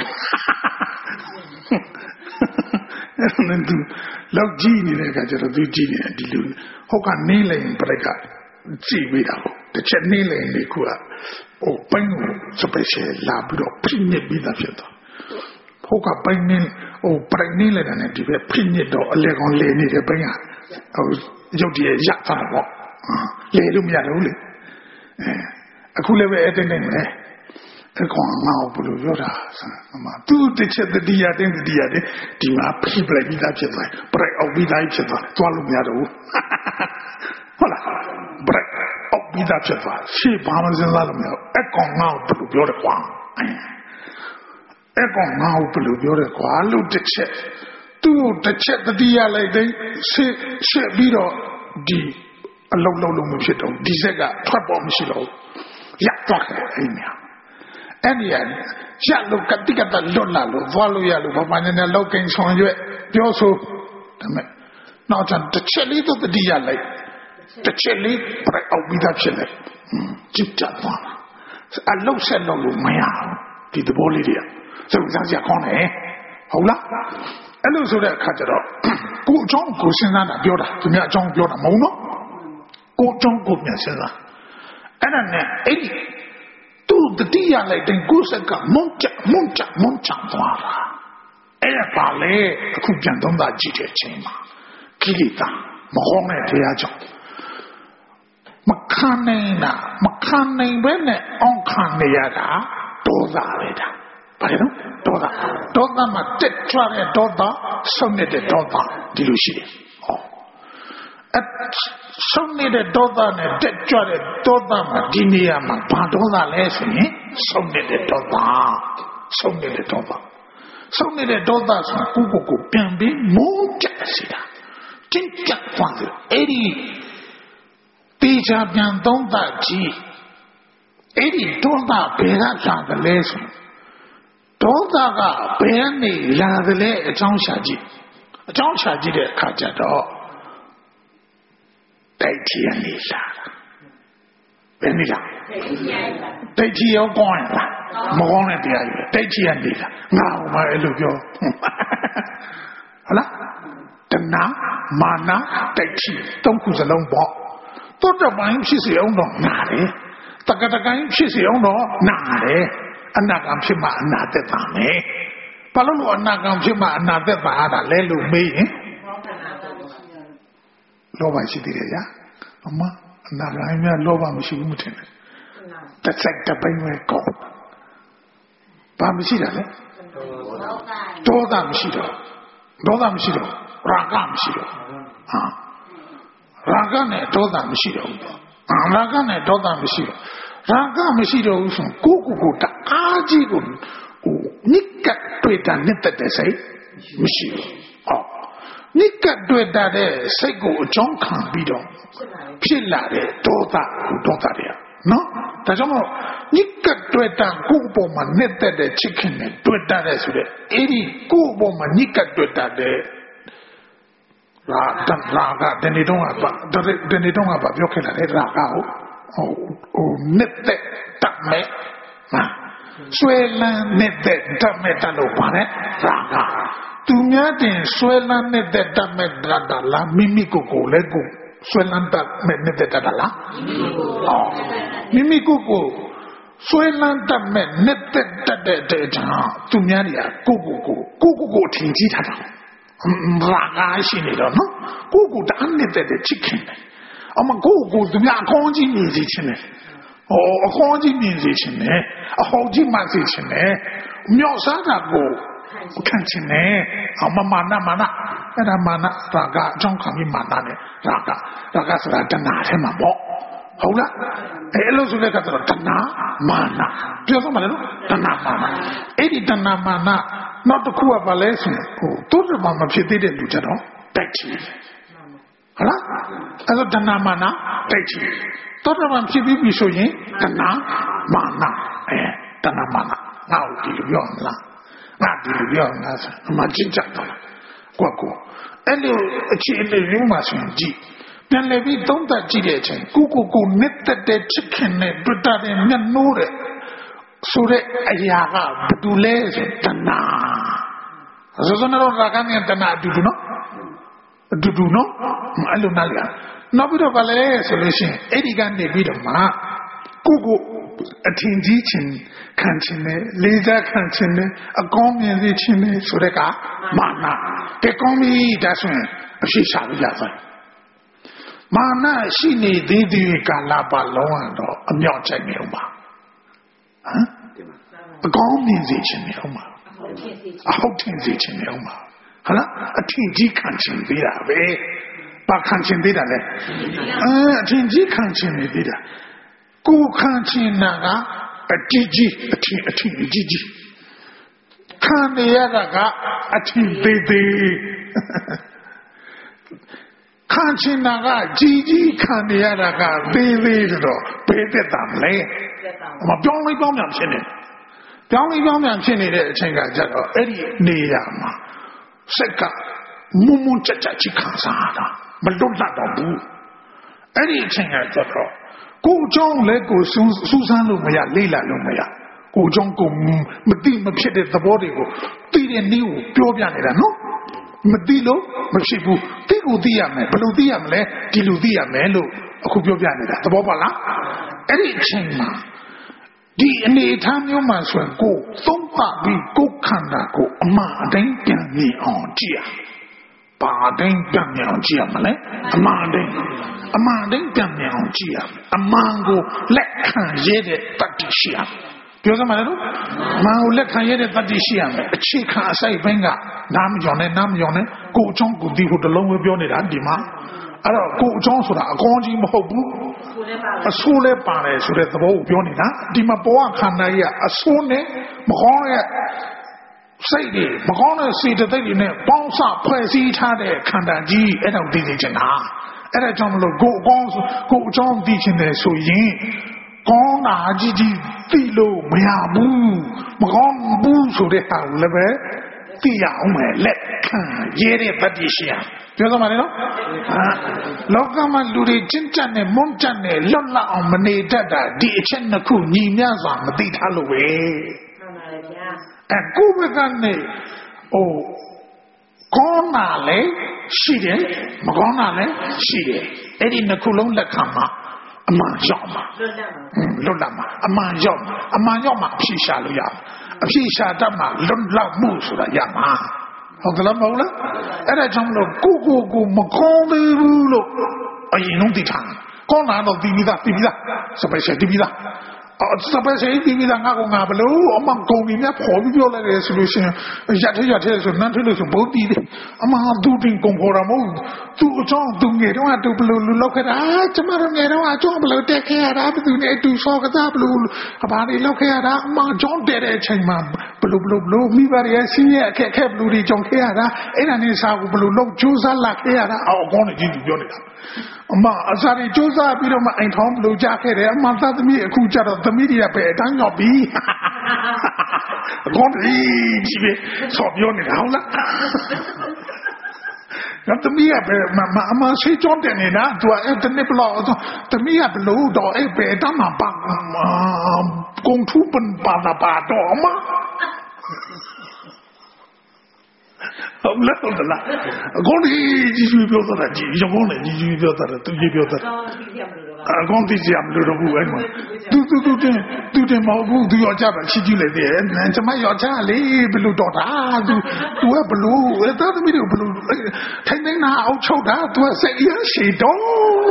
အဲ့ဒါသူလောက်ကြည့်နေတဲ့အခါကျတော့သူကြည့်နေတယ်ဒီလူဟုတ်ကနေလိုက်ရင်ပရိုက်ကကြည့်မိတာပေါ့တချက်နေလေနေခုကဟိုပိုင်းကိုစပယ်ရှယ်လာပြီးတော့ဖိနစ်ပြီးသားဖြစ်သွားဟိုကပိုင်းနေဟိုပြိုင်နေလေတဲ့ဒီပဲဖိနစ်တော့အလေကောင်လေနေတဲ့ပိုင်းကဟိုရုပ်တည်းရသွားတော့လေလို့မရတော့ဘူးလေအခုလည်းပဲအဲ့တဲ့နေလေအဲ့ကောင်ငါ့ကိုဘယ်လိုပြောတာအမသူတစ်ချက်တတိယတင်းဒီမှာဖိပလိုက်ပြီးသားဖြစ်သွားပြိုင်အောင်ပြီးသားဖြစ်သွားလို့မရတော့ဘူးဟုတ်လားပြိုင်အောင်ပြီးသားဖြစ်သွားရှေ့ဘာမှစဉ်းစားလို့မရဘူးအဲ့ကောင်ငါ့ကိုဘယ်လိုပြောတယ်ကွာအဲ့ကောင်ငါ့ကိုဘယ်လိုပြောတယ်ကွာလို့တစ်ချက်သူ့တစ်ချက်တတိယလိုက်တဲ့ရှေ့ပြီးတော့ဒီအလုံးလုံးမဖြစ်တော့ဒီစက်ကထွက်ပေါ်မရှိတော့ရတော့တယ်အဲ့ညာအဲ့ဒီရလို့ကတိကတလွတ်လာလို့သွားလို့ရလို့ဘာမှနဲ့လောက်ကင်ဆောင်ရွက်ပြောဆိုဒါမဲ့နောက်တစ်ချက်လေးတော့တတိယလိုက်တစ်ချက်လေးပြအောက်ပြီးသားဖြစ်လိုက်ကြည့်ကြပါအလုံးဆက်လို့မရဘူးဒီသဘောလေးတွေကစိတ်စားစရာကောင်းတယ်ဟုတ်လားအဲ့လိုဆိုတဲ့အခါကျတော့ကိုအကြောင်းကိုစဉ်းစားတာပြောတာသူများအကြောင်းပြောတာမဟုတ်နော်ကိုအကြောင်းကိုပြန်စဉ်းစားအဲ့ဒါနဲ့အဲ့ဒီသူတတိယလိုက်တဲ့ကိုယ်စကမုန်းချသွားတာအဲ့ဒါပါလေအခုပြန်သုံးတာကြည့်တဲ့အချိန်မှာကိလေသာမဟောတဲ့တရားကြောင့်မခံနိုင်ပဲနဲ့အောင်ခံနေရတာဒေါသပဲဒါဘာလဲနော်ဒေါသမှာတက်ကြွတဲ့ဒေါသဆုံးနေတဲ့ဒေါသဒီလိုရှိတယ်ဟောအဆုံးနေတဲ့ဒေါသနဲ့တက်ကြွတဲ့ဒေါသမှာဒီနေရာမှာဘာဒေါသလဲဆိုရင်ဆုံးနေတဲ့ဒေါသဆိုတော့ကိုပြန်ပြီးမုန်းကြစီတာတင်းကြပ်သွားတယ်အဲ့ဒီတေချာပြန်သုံးသပ်ကြည့်အဲ့ဒီဒေါသဘယ်ကလာတယ်လဲဆိုဒေါသကဘယ်ကနေလာတယ်လဲအကြောင်းရှာကြည့်တဲ့အခါကျတော့တိုက်ချီနေလာတာဘယ်နေလားတိုက်ချီရောကောင်းရလားမကောင်းတဲ့တရားကြီးတိုက်ချီနေလာငါ့ဘာအဲ့လိုပြောဟုတ်လားတဏမာနတိုက်ချီသုံးခုစလုံးပေါ့တောတပိုင်းဖြစ်စီအောင်တော့နာတယ်တက္ကတကိုင်းဖြစ်စီအောင်တော့နာတယ်အနာကံဖြစ်မှအနာသက်သာမယ်ဘာလို့လို့အနာကံဖြစ်မှအနာသက်သာတာလဲလို့မေးရင်လောဘရှိသေးတယ်ဗျာအမအနာကံများလောဘမရှိဘူးမထင်နဲ့တစ်စက်တစ်ပိုင်းပဲကောင်းဘာမရှိတာလဲဒေါသမရှိတော့ရာဂမရှိတော့ရာဂနဲ့ဒေါသမရှိတော့ဘူးရာဂနဲ့ဒေါသမရှိတော့ရာဂမရှိတော့ဘူးဆိုကိုတအားကြီးကိုနိကတ်တွေ့တာနဲ့တက်တဲ့စိတ်မရှိဘူးနိကတ်တွေ့တာတဲ့စိတ်ကိုအကြောင်းခံပြီးတော့ဖြစ်လာတဲ့ဒေါသတွေနော်ဒါကြောင့်မို့နိကတ်တွေ့တာကိုယ့်ပေါ်မှာနဲ့တက်တဲ့ချစ်ခင်နဲ့တွေ့တာတဲ့ဆိုတဲ့အဲ့ဒီကိုယ့်ပေါ်မှာနိကတ်တွေ့တာတဲ့ရာဂတနေ့တုန်းကပြောခဲ့တာလေရာဂကိုနဲ့တက်တတ်မဲ့ဆွဲလန်းနဲ့တက်တတ်မဲ့တလို့ပါတယ်ရာဂသူများတင်ဆွဲလန်းနဲ့တက်တတ်မဲ့တတ်တာလားမိမိကိုလည်းကိုဆွဲလန်းတတ်မဲ့နဲ့တက်တတ်တာလားမိမိကိုဆွဲလန်းတတ်မဲ့နဲ့တက်တတ်တဲ့ကြောင့်သူများတွေကကိုထင်ကြီးထားတာရာဂရှိနေတော့နော်ကိုတန်းနဲ့တဲ့ချစ်ခင်တယ်အမကိုသူများအခေါင်းကြီးမြင်စေချင်တယ်အခေါင်းကြီးမြင်စေချင်တယ်အဟောင်းကြီးမှစေချင်တယ်မြောက်စားတာကိုခံချင်တယ်မာနအဲ့ဒါမာနရာဂအကြောင်းခံပြီးမာနနဲ့ရာဂဆိုတာတဏှာထဲမှာပေါ့ဟုတ်လားအဲ့လိုဆိုတဲ့ကတော့တဏှာမာနပြောသမှာလေနော်တဏှာမာနအဲ့ဒီတဏှာမာနနောက်တစ်ခုကဘာလဲဆိုရင်သူ့မှာမဖြစ်သေးတဲ့လူကြတော့တိုက်ချင်ဟုတ်လားအဲ့တော့တဏှာမာနတိုက်ချင်တော်တော်မှဖြစ်ပြီးပြီဆိုရင်တဏှာမာနတဏှာမာနငါ့ကိုဒီလိုပြောမလားငါဒီလိုပြောငါဆိုအမှကြည့်ကြတော့ကိုအဲ့လိုအခြေအနေရင်းမှဆိုရင်ကြည့်ပြန်လည်ပြီးသုံးသပ်ကြည့်တဲ့အချိန်ကိုနှစ်သက်တဲ့ချစ်ခင်နဲ့တွေ့တာတဲ့မျက်နှိုးတဲ့ဆိုတဲ့အရာကဘာတူလဲဆိုတဏှာဆိုတော့ရာဂနဲ့တဏှာအတူတူနော်အဲ့လိုနားလည်နောက်ပြီးတော့ဗာလဲဆိုလို့ရှိရင်အဲ့ဒီကနေပြီးတော့မှအထင်ကြီးခြင်းခံခြင်းနဲ့လေးစားခံခြင်းနဲ့အကောင်းမြင်စေခြင်းနဲ့ဆိုတဲ့ကမာနကဲကောင်းပြီဒါဆိုရင်အရှိရှာလို့ရသွားမာနရှိနေသေးသေးကာလပတ်လုံးတော့အမြောက်ချိုက်နေအောင်ပါဟမ်အကောင်းမြင်စေခြင်းနဲ့အောင်ပါအဟုတ်ထင်စေခြင်းနဲ့အောင်ပါဟုတ်လားအထင်ကြီးခံခြင်းသေးတာပဲပါခံခြင်းသေးတာလေအထင်ကြီးခံခြင်းနေသေးတာကိုခံခြင်းနာကအကြီးကြီးအထင်ကြီးခံနေရတာကအထင်သေးသေးခံခြင်းနာကကြီးခံနေရတာကသေးသေးတော့ဘယ်သက်တာမလဲမပြောင်းလိုက်ပြောင်းပြန်ဖြစ်နေပြောင်းလိုက်ပြောင်းပြန်ဖြစ်နေတဲ့အချိန်ကကြတော့အဲ့ဒီနေရာမှာစက်ကမုံမုံကြကြချိခံစားတာမလွတ်လပ်တော့ဘူးအဲ့ဒီအချိန်ကကြတော့ကိုအကြောင်းလည်းကိုစူးစမ်းလို့မရလေးလာလို့မရကိုအကြောင်းကိုမသိမဖြစ်တဲ့သဘောတွေကိုသိတဲ့နည်းကိုပြောပြနေတာနော်မသိလို့မဖြစ်ဘူးသိကိုသိရမယ်ဘယ်လိုသိရမလဲဒီလိုသိရမယ်လို့အခုပြောပြနေတာသဘောပါလားအဲ့ဒီအချိန်မှာဒီအနေအထားမျိုးမှာဆိုရင်ကိုသုံးသပြီးကိုခန္ဓာကိုအမှန်အတိုင်းပြန်မြင်အောင်ကြည့်ရပါတိုင်းပြန်မြင်အောင်ကြည့်ရမလဲအမှန်တိုင်းပြန်မြင်အောင်ကြည့်ရအမှန်ကိုလက်ခံရတဲ့တတ္တိရှိရပြောစမ်းပါလေနော်အမှန်ကိုလက်ခံရတဲ့တတ္တိရှိရမယ်အခြေခံအစိုက်ပိုင်းကနားမကြောင်နဲ့ကိုအချောင်းကိုဒီဟိုတလုံးပဲပြောနေတာဒီမှာအဲ့တော့ကိုအချောင်းဆိုတာအကောင်းကြီးမဟုတ်ဘူးအဆိုးလဲပါတယ်ဆိုတဲ့သဘောကိုပြောနေတာဒီမှာပေါ်ကခန္ဓာကြီးကအဆိုးနဲ့မကောင်းတဲ့စိတ်တွေမကောင်းတဲ့စိတ်တွေနဲ့ပေါင်းစဖွဲ့စည်းထားတဲ့ခန္ဓာကြီးအဲ့တော့သိနေချင်တာအဲ့ဒါကြောင့်မလို့ကိုအကောင်းကိုအချောင်းသိချင်တယ်ဆိုရင်ကောင်းတာကြီးသိလို့မရဘူးမကောင်းဘူးဆိုတဲ့ဟာကိုလည်းပဲသိရအောင်မယ်လက်ခံရတဲ့တတိရှိရပြောစမ်းပါလေနော်လောကမှာလူတွေကျင့်ကြံနဲ့မွန်းကြံနဲ့လွတ်လပ်အောင်မနေတတ်တာဒီအချက်နှစ်ခုညီမျှစွာမသိထားလို့ပဲမှန်ပါလေဗျာကိုယ်ဘက်ကနေကောင်းတာလည်းရှိတယ်မကောင်းတာလည်းရှိတယ်အဲ့ဒီနှစ်ခုလုံးလက်ခံမှာအမှန်ရောက်မှာလွတ်လပ်မှာအမှန်ရောက်မှာအဖြေရှာလို့ရအဖြေရှာတတ်မှာလွတ်လပ်မှုဆိုတာရမှာဟုတ်ကဲ့မဟုတ်လားအဲ့ဒါကြောင့်မလို့ကိုမကောင်းသေးဘူးလို့အရင်ဆုံးသိထားကောင်းတာတော့ပြီးပြီးသားစပယ်ရှယ်ပြီးပြီးသားစပယ်ရှယ်ပြီးပြီးသားငါဘလို့အမှန်ကုန်ပြီမြတ်ပေါ်ပြီးပြောလိုက်တယ်ဆိုလို့ရှိရင်ရတဲ့ဆိုနန်းထွေးလို့ဆိုဘုတ်ပြီးတယ်အမှန်သူတင်ကုန်ခေါ်တာမဟုတ်သူအကြောင်းသူငယ်တော့သူဘလို့လူလောက်ခဲ့တာကျမတို့ငယ်တော့အကြောင်းဘလို့တက်ခဲ့ရတာဘသူနဲ့တူဆောကစားဘလို့ဘာတွေလောက်ခဲ့ရတာအမှန်ကြောင်းတဲ့တဲ့အချိန်မှာဘလို့မိဘတွေဆင်းရဲအခက်ဘလို့တွေကြောင့်ခဲ့ရတာအဲ့ဒါနဲ့စာကိုဘလို့လောက်ကြိုးစားလာခဲ့ရတာအော်အကောင်းနေကြီးသူပြောနေတာအမအစားတွေကြိုးစားပြီးတော့မှအိမ်ထောင်ဘလို့ကြခဲ့တယ်အမှသားသမီးအခုကြတော့သမီးတွေကပဲအတန်းရောက်ပြီအကောင်းကြီးပဲဆော်ပြောနေတာဟုတ်လားတော့သမီးကပဲအမရှိကြောင်းတယ်နေတာသူအဲ့တနေ့ဘလို့သမီးကဘလို့တော့အဲ့ပဲတမပါကုန်ထူပန်ပါတော့အမဟုတ်လားအကောင်းကြီးပြောတာကြီးရောင်းနေကြီးပြောတာသူကြီးပြောတာအကောင်းသိကြမလို့တော့ဘူးအဲ့မှာသူတင်မဟုတ်ဘူးသူရောကြပါချီကြည့်လိုက်တယ်ကျမရောကြလေဘလို့တော့တာသူကဘလို့အဲ့သားသမီးတွေဘလို့ထိုင်နေတာအောက်ချုပ်တာသူကစိတ်ရရှိတော့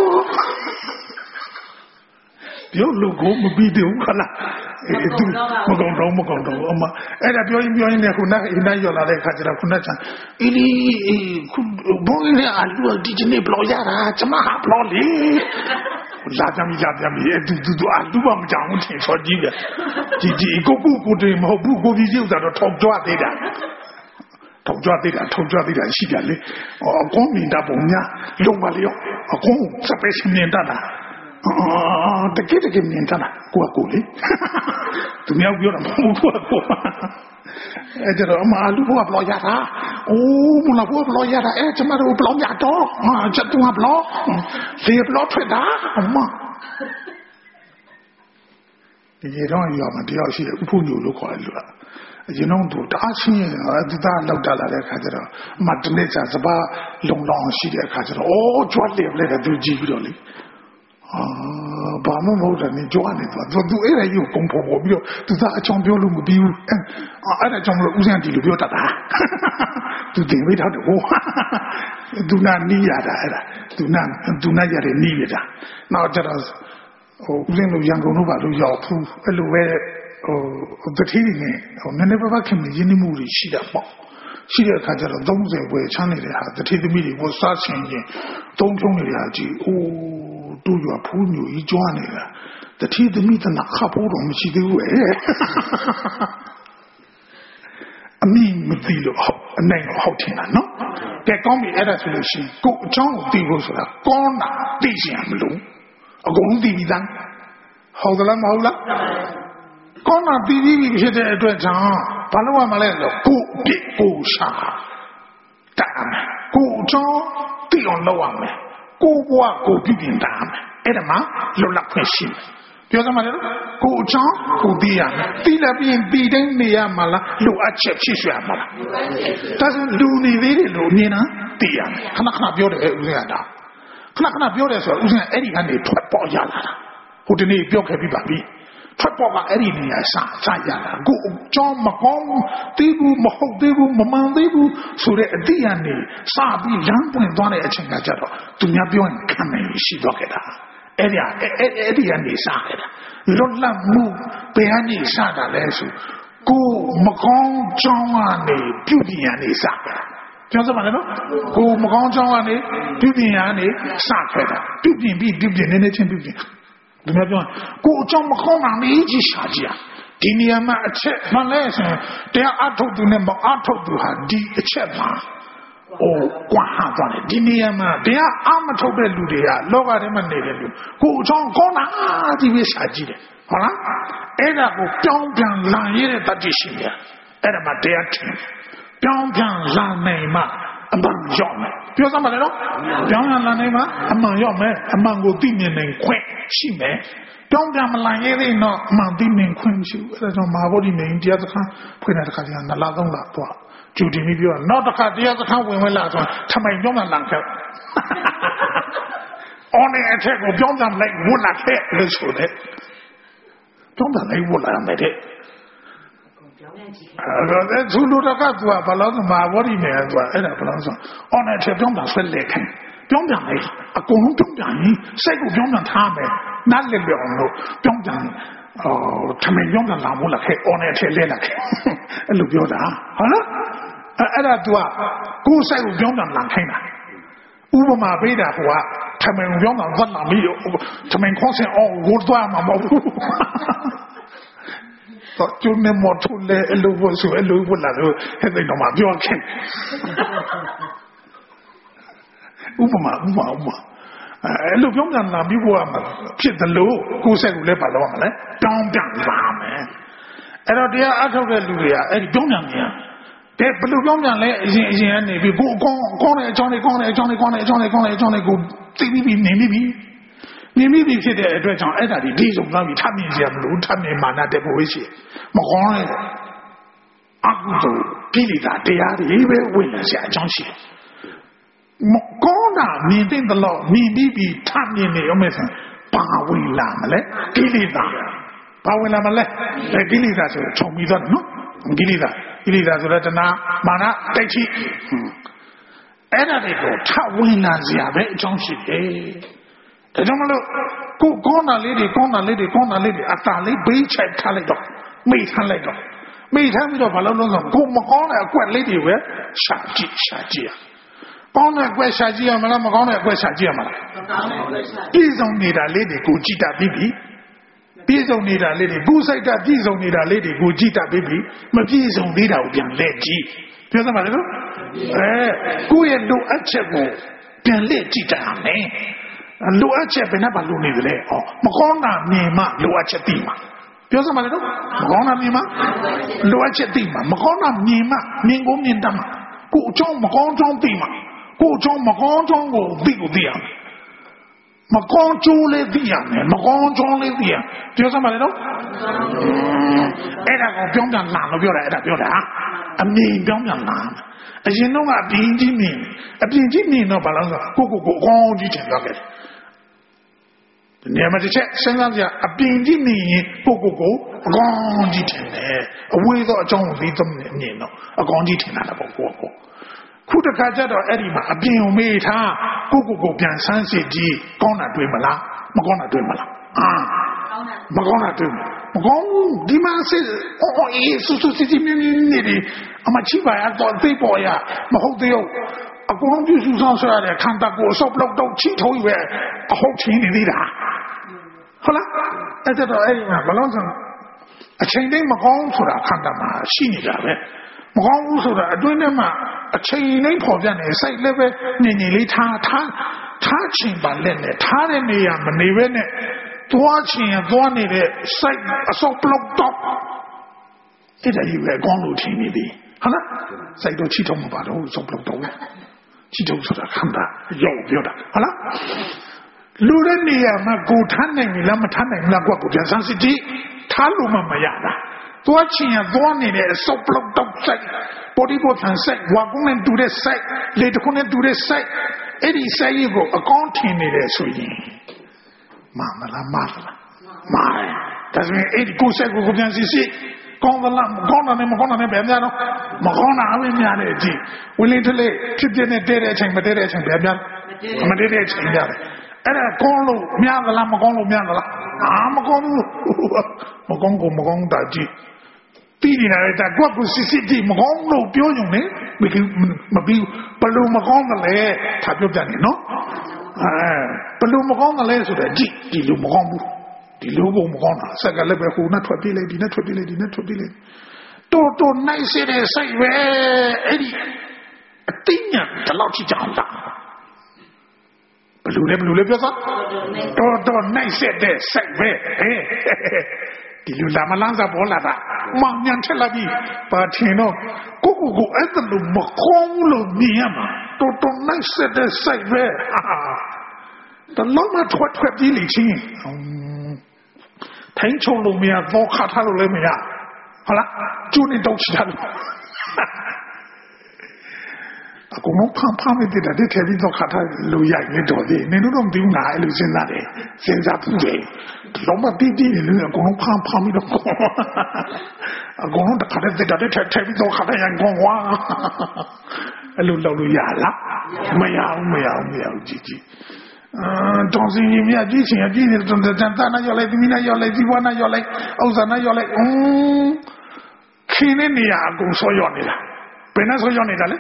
ပြောလို့ကိုမပြီးသေးဘူးခလားသူမကောင်းတော့အမအဲ့ဒါပြောရင်လည်းခုနကအိမ်တိုင်းရောက်လာတဲ့ခါကျတော့ခုနကအေးလီခုဘုန်းကြီးအလူဒီနေ့ဘလို့ရတာကျမဟာဘလို့လေလာကြပြီသူအလူမကြောင်ထင်စောကြီးပဲဒီကိုတွေမဟုတ်ဘူးကိုကြီးကျုပ်တော့ထောက်ကြွသေးတာရှိကြလေအကောင်းနေတာပုံများလုံးပါလေရောအကောင်းစပယ်ရှင်းနေတာလားတကယ်မြင်တာကိုလေသူများပြောတာမဟုတ်ဘူးအဲ့ကျတော့အမလူဘဘလို့ရတာမလာဘဘလို့ရတာအဲ့ကျမတို့ဘလို့ရတော့ကျတူဘလို့လေဘလို့ထွက်တာအမဒီတော့ရောမတရားရှိတယ်ဥပုညိုလို့ခေါ်တယ်လို့လားအရင်တော့တအားချင်းရတယ်သူသားလောက်တက်လာတဲ့အခါကျတော့အမတနေ့ကျစပါလုံလောင်ရှိတဲ့အခါကျတော့ကြွတ်လေသူကြည့်ပြီးတော့လေဘာမှမဟုတ်တယ်နေကြွားနေတော့သူအဲ့ဒါကြီးကိုပုံဖော်ပြီးတော့သူသားအချောင်းပြောလို့မပြီးဘူးအဲ့ဒါကြောင့်မလို့ဦးစင်းဒီလိုပြောတတ်တာသူတင်ဝိထားတယ်ဟိုသူနာနီးရတာအဲ့ဒါသူနာရတဲ့နီးရတာနောက်ကျတော့ဟိုဦးစင်းတို့ရန်ကုန်တို့ဘာလို့ရောက်ဖူးအဲ့လိုပဲဟိုတတိယနဲ့ဟိုနည်းနည်းပါးပါးခင်ရင်းနှီးမှုတွေရှိတာပေါ့ရှိတဲ့အခါကျတော့30ပွဲချမ်းနေတဲ့ဟာတတိသမီးတွေကိုစားချင်ရင်သုံးဖြုံးနေတာကြီးအိုးတို့ရဖူးညူကြီးကြွားနေတာတတိသမီးတနာခပ်ဖို့တော့မရှိသေးဘူးအမိမသိလို့ဟုတ်အနိုင်ဟုတ်ထင်တာနော်ကဲကောင်းပြီအဲ့ဒါဆိုလို့ရှိရင်ကိုအချောင်းကိုသိဖို့ဆိုတာကောင်းတာသိချင်မလို့အကုန်သိပြီးသားဟုတ်သလားမဟုတ်လားကောင်းတာသိပြီးဖြစ်တဲ့အတွက်ကြောင့်ဘာလို့ရမလဲလို့ကိုပြစ်ကိုရှာတာကိုအချောင်းသိအောင်လုပ်ရမယ်ကိုဘွားကိုပြပြင်တာမယ်အဲ့ဒါမှလွတ်လပ်ခွင့်ရှိတယ်ပြောစမ်းပါလေကိုအချောင်းကိုသိရမယ်သိလည်းပြင်သိတိုင်းနေရမှာလားလိုအပ်ချက်ဖြစ်ရမှာလားဒါဆိုလူနေသေးတယ်လို့မြင်တာသိရမယ်ခဏခဏပြောတယ်ဦးဇင်းကတာခဏခဏပြောတယ်ဆိုတော့ဦးဇင်းအဲ့ဒီကနေထွက်ပေါ်ရလာတာဟိုတနေ့ပြောခဲ့ပြီးပါပြီထွက်ပေါ်ကအဲ့ဒီနေရာစရလာကိုအချောင်းမကောင်းသေးဘူးမဟုတ်သေးဘူးမမှန်သေးဘူးဆိုတဲ့အတိအကနေစပြီးလမ်းပွင့်သွားတဲ့အချိန်ကကြတော့သူများပြောရင်ခံနိုင်ရှိတော့ခဲ့တာအဲ့ဒီကနေစားခဲ့တာလွတ်လပ်မှုဘယ်ကနေစားတာလဲဆိုကိုမကောင်းကြောင်းကနေပြုပြင်ရနေစားခဲ့တာပြောစမ်းပါလေနော်ကိုမကောင်းကြောင်းကနေပြုပြင်ရနေစားခဲ့တာပြုပြင်ပြီးပြုပြင်နေချင်းပြုပြင်ဒီမှာပြောကိုအကြောင်းမကောင်းတာနေကြီးရှာကြည့်ဒီနေရာမှာအချက်မှလဲဆိုတရားအထုတ်သူနဲ့မအထုတ်သူဟာဒီအချက်မှာကွာဟာသွားတယ်ဒီနေရာမှာတရားအမထုတ်တဲ့လူတွေကလောကထဲမှာနေတဲ့လူကိုအကြောင်းကောင်းတာဒီပဲရှာကြည့်တယ်ဟုတ်လားအဲ့ဒါကိုပြောင်းပြန်လာရတဲ့တတိရှိတယ်အဲ့ဒါမှတရားထင်ပြောင်းပြန်လာနိုင်မှအမှန်ရောက်မယ်ပြောစမ်းပါလေနော်ပြောင်းပြန်လာနိုင်မှအမှန်ရောက်မယ်အမှန်ကိုသိမြင်နိုင်ခွင့်ရှိမယ်ပြောင်းပြန်မလာရသေးတော့အမှန်သိမြင်ခွင့်ရှိဘူးအဲ့ဒါကြောင့်မဟာဗောဓိမင်းတရားစခန်းဖွင့်တဲ့အခါကျရင်2လ3လတော့ကျူတင်ပြီးပြောနောက်တစ်ခါတရားစခန်းဝင်လာဆိုထမိုင်ပြောင်းပြန်လာခဲ့အော်နေအထက်ကိုပြောင်းပြန်လိုက်ဝတ်လာခဲ့လို့ဆိုတဲ့ပြောင်းပြန်လိုက်ဝတ်လာမယ်တဲ့အဲ့သူတို့ကသူကဘာလို့မဟာဗောဓိမင်းသူကအဲ့ဒါဘာလို့ဆိုအော်နေအထက်ပြောင်းပြန်ဆွဲလက်ခိုင်းပြောင်းပြန်လိုက်အကုန်လုံးပြောင်းပြန်ရင်စိတ်ကိုပြောင်းပြန်ထားမယ်နားလည်လျော်အောင်လို့ပြောင်းပြန်ထမင်းပြောင်းပြန်လာမို့လားခဲ့အော်နေအထက်လဲလာခဲ့အဲ့လိုပြောတာဟုတ်လားအဲ့ဒါသူကကိုယ်စိတ်ကိုပြောင်းပြန်လာခိုင်းတာဥပမာပေးတာကထမင်းပြောင်းပြန်သွားလာပြီးထမင်းခေါင်းစင်အော်ဝတ်သွားမှာမဟုတ်ဘူးတော့ကျုံးနေမထူလေအလိုဖို့ဆိုအလိုဖို့လာလို့အဲ့ဒါတော့မပြောခင်ဥပမာအဲ့လိုပြောင်းပြန်လာပြီးဘုရားမှာဖြစ်တယ်လို့ကိုယ်စိတ်ကိုလည်းပါတော့မှာလဲတောင်းပြန်လာမယ်အဲ့တော့တရားအထုတ်တဲ့လူတွေကအဲ့ဒီပြောင်းပြန်နေတယ်ဘယ်လိုပြောင်းပြန်လဲအရင်ကနေပြီးကိုအကောင်းတဲ့အကြောင်းတွေကောင်းတဲ့အကြောင်းတွေကိုသိပြီးနေပြီဖြစ်တဲ့အတွက်ကြောင့်အဲ့ဒါဒီဒီဆုံးသွားပြီးထပ်မြင်ကြမလို့ထပ်မြင်မာနတဲ့ဘဝရှိမကောင်းတဲ့အကုသိုလ်ကိလေသာတရားတွေပဲဝင်လာတဲ့အကြောင်းရှိတယ်မကောင်းတာမြင်တဲ့တော့မြင်ပြီးထပ်မြင်နေအောင်မယ်ဆိုဘာဝင်လာမလဲကိလေသာဘာဝင်လာမလဲကိလေသာဆိုခြုံပြီးတော့နော်ကိလေသာဆိုတော့တဏှာမာနတိုက်ချိအဲ့ဒါတွေကိုထပ်ဝင်လာစရာပဲအကြောင်းရှိတယ်ဒါကြောင့်မလို့ကိုကောင်းတာလေးတွေအတာလေးဘေးချိုက်ထားလိုက်တော့မိထားပြီးတော့ဘာလို့လဲဆိုကိုမကောင်းတဲ့အကွက်လေးတွေပဲရှာကြည့်ကောင်းတဲ့အကွက်ရှာကြည့်ရမလားမကောင်းတဲ့အကွက်ရှာကြည့်ရမလားပြည့်စုံနေတာလေးတွေကိုကြည့်တတ်ပြီးပြည့်စုံနေတာလေးတွေဘူးဆိုင်တာပြည့်စုံနေတာလေးတွေကိုကြည့်တတ်ပြီးမပြည့်စုံသေးတာကိုပြန်လက်ကြည့်ပြောစမ်းပါလေနော်ကိုယ့်ရဲ့လိုအပ်ချက်ကိုပြန်လက်ကြည့်တတ်ရမယ်လိုအပ်ချက်ဘယ်နဲ့ပါလိုနေသလဲမကောင်းတာမြင်မှလိုအပ်ချက်သိမှာပြောစမ်းပါလေနော်မကောင်းတာမြင်မှလိုအပ်ချက်သိမှာမကောင်းတာမြင်မှမြင်ကိုမြင်တတ်မှာကိုအကြောင်းမကောင်းကြောင်းသိမှာကိုအကြောင်းမကောင်းကြောင်းကိုသိရမယ်မကောင်းကျိုးလေးသိရမယ်မကောင်းကြောင်းလေးသိရပြောစမ်းပါလေနော်အဲ့ဒါကိုပြောင်းပြန်လာလို့ပြောတာအဲ့ဒါပြောတာအမြင်ပြောင်းပြန်လာအရင်တော့ကအပြင်ကြီးမြင်တော့ဘာလို့ဆိုကိုအကောင်းကြီးထင်ပြောခဲ့တယ်နေရာမှာတစ်ချက်စဉ်းစားကြအပြင်ကြည့်နေရင်ပုဂ္ဂိုလ်ကိုအကောင်းကြီးထင်တယ်အဝေးသောအကြောင်းကိုသိသမမြင်တော့အကောင်းကြီးထင်တာပေါ့ကိုယ့်ကိုခုတစ်ခါကျတော့အဲ့ဒီမှာအပြင်ကိုမေးထားကိုပြန်ဆန်းစစ်ကြည့်ကောင်းတာတွေ့မလားမကောင်းတာတွေ့မလားမကောင်းတာတွေ့မကောင်းဒီမှာစစ်အေးဆူစစ်မြင်းနေတယ်အမချိပါရတော့သိပေါ်ရမဟုတ်သေးဘူးအကုန်လုံးပြုစုဆောင်ဆွဲရတယ်ခန္ဓာကိုယ်ဆော့ပလောက်တော့ချိထုံးပဲအဟုတ်ချင်းနေသေးတာဟုတ်လားအဲ့တော့အဲ့ဒီမှာဘလို့ဆိုအချိန်တိုင်းမကောင်းဆိုတာခန္ဓာမှာရှိနေတာပဲမကောင်းဘူးဆိုတာအတွင်းထဲမှာအချိန်တိုင်းပေါ်ပြနေစိတ်လည်းပဲညင်ညင်လေးထားချင်ပါလက်နဲ့ထားတဲ့နေရာမနေဘဲနဲ့သွားချင်သွားနေတဲ့စိတ်အစောပလောက်တော့အဲ့ဒါကြီးပဲကောင်းလို့ထင်နေသည်ဟုတ်လားစိတ်တော့ချိထုံးမပါတော့စောပလောက်တော့ချိထုံးဆိုတာခန္ဓာရောက်ပြောတာဟုတ်လားလူတဲ့နေရာမှာကိုထားနိုင်ပြီလားမထားနိုင်ဘူးလားကိုပြန်စမ်းစစ်ကြည့်ထားလို့မှမရတာသွားချင်သွားနေတဲ့အစောပလောက်တော့စိတ်ပေါ်ဒီပေါ်ဆန်စိတ်ဝါကုန်းနဲ့တူတဲ့စိတ်လေတခုနဲ့တူတဲ့စိတ်အဲ့ဒီစိတ်ကိုအကောင်းထင်နေတယ်ဆိုရင်မမလားမာတယ်ဒါဆိုရင်အဲ့ဒီကိုယ်စိတ်ကိုပြန်စစ်ကောင်းသလားမကောင်းတာနဲ့မကောင်းတာနဲ့ပဲများတော့မကောင်းတာအဝိများတယ်ကြည့်ဝင်လင်းထလေးဖြစ်ပြနဲ့တဲတဲ့အချိန်မတဲတဲ့အချိန်ပဲများမတဲတဲ့အချိန်များတယ်အဲ့ဒါကောင်းလို့များသလားမကောင်းလို့များသလားမကောင်းဘူးမကောင်းကိုမကောင်းတာကြည့်ပြီးနေတာလေဒါကွက်ကိုစစ်ကြည့်မကောင်းလို့ပြောညုံနေမပြီးဘလို့မကောင်းတယ်လေဒါပြောပြနေနော်ဘလို့မကောင်းတယ်လေဆိုတော့ကြည့်ဒီလိုမကောင်းဘူးဒီလိုဘုံမကောင်းတာဆက်ကလည်းပဲဟိုနဲ့ထွက်ပြေးလိုက်ဒီနဲ့ထွက်ပြေးလိုက်တော်နိုင်စေတဲ့စိတ်ပဲအဲ့ဒီအသိဉာဏ်ဒီလောက်ကြည့်ကြအောင်လားဘလူလဲပြောစတော်နိုင်စေတဲ့စိတ်ပဲဒီလိုလာမလန်းစားပေါ်လာတာမောင်ညံထက်လာပြီပါထင်တော့ကိုအဲ့ဒါလို့မကောင်းလို့မြင်ရမှာတော်နိုင်စေတဲ့စိတ်ပဲတလုံးမထွက်ပြေးလိမ့်ချင်းထိုင်းချုံလို့မရတော့ခါထားလို့လည်းမရဟုတ်လားကျူးနေတော့ချတာလို့အကုန်လုံးဖမ်းမိတဲ့တဲ့ထဲပြီးတော့ခါထားလို့ရိုက်နေတော့ဒီနင်တို့တော့မသိဘူးငါအဲ့လိုစဉ်းစားတယ်စဉ်းစားဘူးလေလုံးမပြီးနေလို့အကုန်လုံးဖမ်းပြီးတော့အကုန်လုံးတခါတည်းတဲ့ထဲပြီးတော့ခါထားရင်ကောင်းွားအဲ့လိုလုပ်လို့ရလားမရဘူးကြည့်တောင်းစင်ကြီးမြတ်ကြည့်ချင်ကြည့်နေတော့တန်တနာရောက်လိုက်သမီးနာရောက်လိုက်ဒီဘွားနာရောက်လိုက်ဥစ္စာနာရောက်လိုက်ခင်းနေနေရအကုန်ဆောရောက်နေတာဘယ်နဲ့ဆောရောက်နေတာလဲ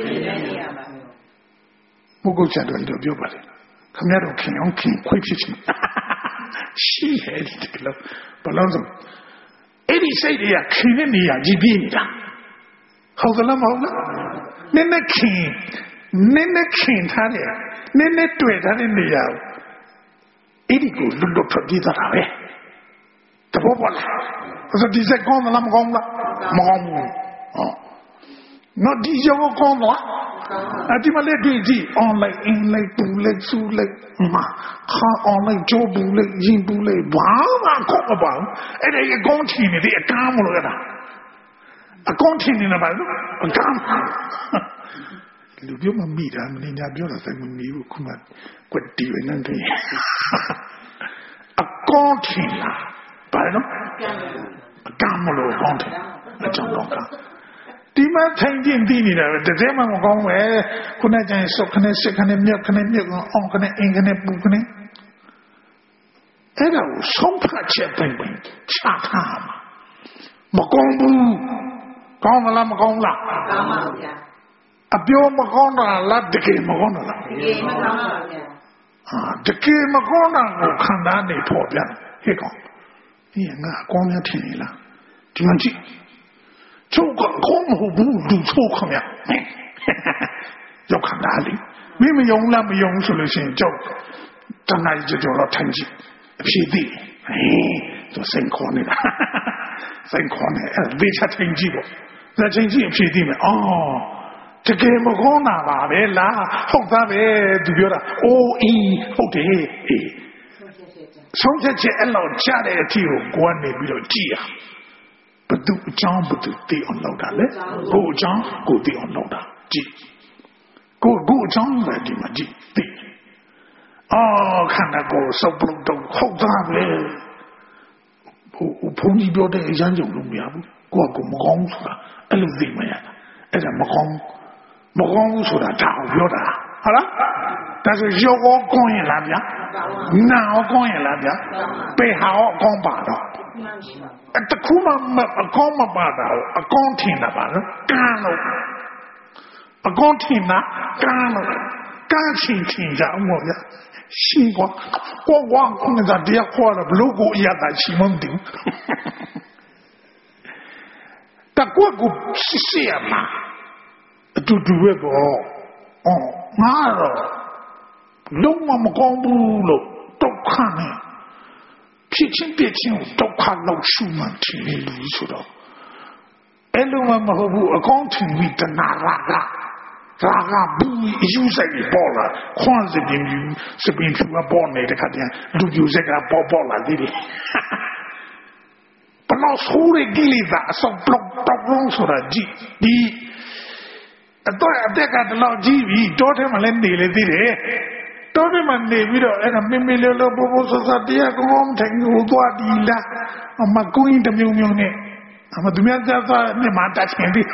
ဘုကုတ်ချက်တော်ပြောပါလေခမရတော့ခင်အောင်ခင်ခွေးဖြစ်ချင်ရှိရဲ့ဒီကလောဘလုံးစုံအဲ့ဒီစိတ်တွေကခင်းနေနေရကြည်ပြနေတာဟုတ်ကလားမဟုတ်လားနည်းနည်းခင်ထားတယ်နည်းနည်းတွေ့ထားတဲ့နေရာအဲ့ဒီကိုလွတ်ထွက်ပြေးသွားတာပဲတဘောပေါ်လားဆိုဒီစက်ကောင်းလားမကောင်းလားမကောင်းဘူးနော်ဒီရောကောင်းလားအဒီမလေးတွေ့ကြည့် online အင်းလိုက်ပူလိုက်စူးလိုက်ခါ online ကြိုးပူလိုက်ရင်ပူလိုက်ဘာမှကောင်းမပါဘူးအဲ့ဒါအကောင်းထင်နေတယ်အကားမလို့ရတာအကောင်းထင်နေတယ်ပါလို့အကားလူပြောမှမိတာမင်းညာပြောတာဆိုင်မမီဘူးခုမှကွက်တီးနေတယ်အကောင်းထင်လားဘာလို့အကားမလို့ကောင်းတယ်အကြောင်းတော့ကဒီမှာထိုင်ကျင်ပြီးနေတာပဲတစ်စဲမှမကောင်းပဲခုနကကျရင်စုတ်ခနဲ့စစ်ခနဲ့မြက်ခနဲ့မြက်အောင်ခနဲ့အင်ခနဲ့ပူခနဲ့အဲ့ဒါကိုဆုံးဖြတ်ချက်ပိုင်ချထားမှာမကောင်းဘူးကောင်းမလားမကောင်းလားကောင်းပါဗျာအပြောမကောင်းတာလားတကယ်မကောင်းတာလားတကယ်မကောင်းပါဗျာတကယ်မကောင်းတာကိုခံစားနေပေါ်ပြန်ဟဲ့ကောင်ဒီငါအကောင်းများထင်နေလားဒီမှကြည့်ချုပ်ကကောင်းမဟုတ်ဘူးလူချုပ်ခမရရောက်ခံတာလေမင်းမယုံလားမယုံဆိုလို့ရှိရင်ကြောက်တဏှာကြီးကြော်တော့ထိုင်ကြည့်အဖြစ်သိသူစိန်ခေါ်နေတာစိန်ခေါ်နေအဲ့ဒီချက်ထိုင်ကြည့်ပေါ့လက်ချင်းကြည့်အဖြစ်သိမယ်တကယ်မကောင်းတာပါပဲလားဟုတ်သားပဲသူပြောတာအိုးအင်းဟုတ်တယ်ဆုံးဖြတ်ချက်အဲ့လောက်ကြားတဲ့အထီကိုကိုကနေပြီးတော့ကြည့်ရဘသူအကြောင်းဘသူသိအောင်လုပ်တာလေကိုအကြောင်းကိုသိအောင်လုပ်တာကြည့်ကိုအကြောင်းပဲဒီမှာကြည့်သိ看那个手不隆咚好大呗，普及标的一样就弄不了，过没讲出来，哎，路怎么样？哎，没讲出来，找不了的，好了。但是小我讲也那边，那我讲也那边，背后我讲罢了，这苦嘛没讲没罢了，讲听了罢了，干了，讲听了干了，干听下我呀，心光光那这话了，如果也在西门町，但过是些嘛，就这个那了。龙我们讲不了，都看呢，撇清撇清，都看老鼠们听你理出了。哎，龙我们何不讲听你的那不有这个包了，看这边有这边出个包呢，这看见都有这个包了的，不老粗的给你咋说不弄出来的，对，这个老鸡皮，昨天嘛来你了的。到底嘛那边的，哎，那明了不说的呀，我听有多低啦，嘛故意的喵呢，嘛对面在说你蛮大钱的，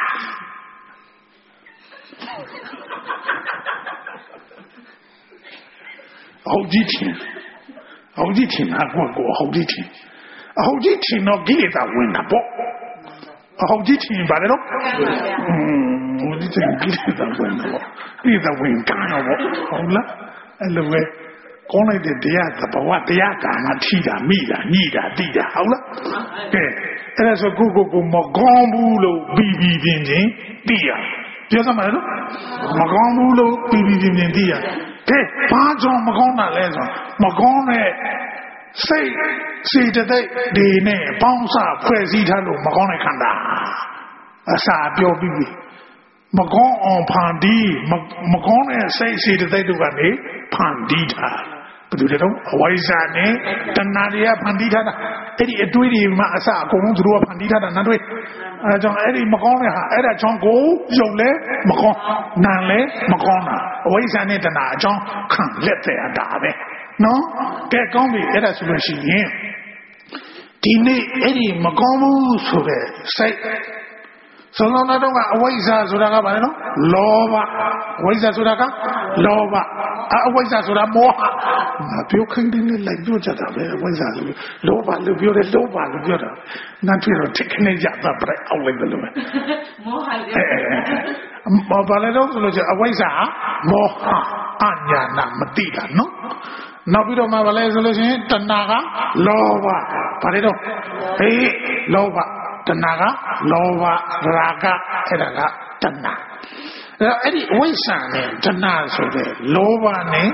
好几天啊，过好几天咯，几日就问了不，好几天吧的咯，我就真几日就问了不，你就问干了不，好了。哎，各位，讲来的第二个，把我第二个嘛，提的、米的、你的、地的，好了。对，那说个莫讲不喽，比平平地呀，叫什么来着？莫讲不喽，比平平地呀。对，反正莫讲那来着，莫讲呢，谁在里呢？帮啥快时他路莫讲来看的，啥标比。莫讲盘地，莫讲呢，谁在这个呢？盘地他，不对的喽。为啥呢？等哪里啊盘地他的？哎，一堆的嘛啥，公主罗盘地他的那对，像哎哩莫讲呢哈，哎啦讲古肉嘞莫讲，男嘞莫讲啦。为啥呢？等哪讲看热在啊打呗，喏，该讲的哎啦是不是呢？今天哎哩莫讲不出来谁？所以那种啊，为啥说那个办呢？萝卜，为啥说那个萝卜？为啥说那摸？那不要肯定的来不着的呗？为啥说萝卜不要的萝卜不要的？那这种天天讲的不来熬来的了呗？摸还我把来都说了就为啥摸按呀那么地的喏？那比如嘛，把来说了先等那个萝卜，把来都萝卜。等那个萝卜那个那个等那，哎，为啥呢？等那说的萝卜呢？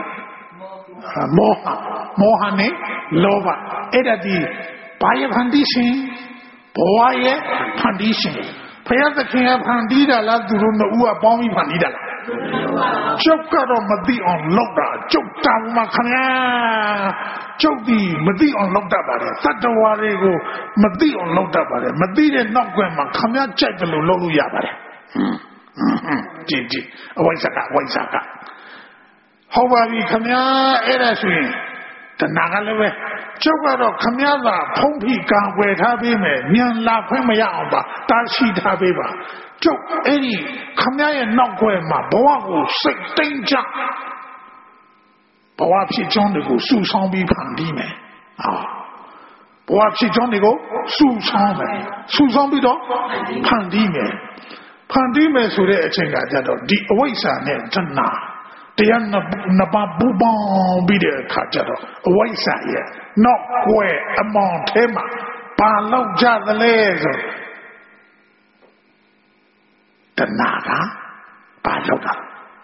摸哈呢？萝卜，哎，那的八叶盘地心，八叶盘地心，不要再看盘地的了，就是那我包米盘地的了。就搞到没地方落的，就当嘛看呀，就地没地方落的吧的，啥子话这个没地方落的吧的，没地的闹鬼嘛，看呀这个路落路呀吧的，这，为啥个？好吧，你看呀，哎来说，等哪个了喂？就搞到看呀子，碰皮干为他别没，娘拉快没样吧，打起他别吧。就哎哩，看伢也闹过嘛，不话我谁登家，不话皮装那个树上比盘地没啊，不话皮装那个树上没，树上比多盘地没说的这个叫做地，为啥呢？真呐，这样那把不帮比的他叫做为啥也闹过忙天嘛，把老家的来着。哪个把路的？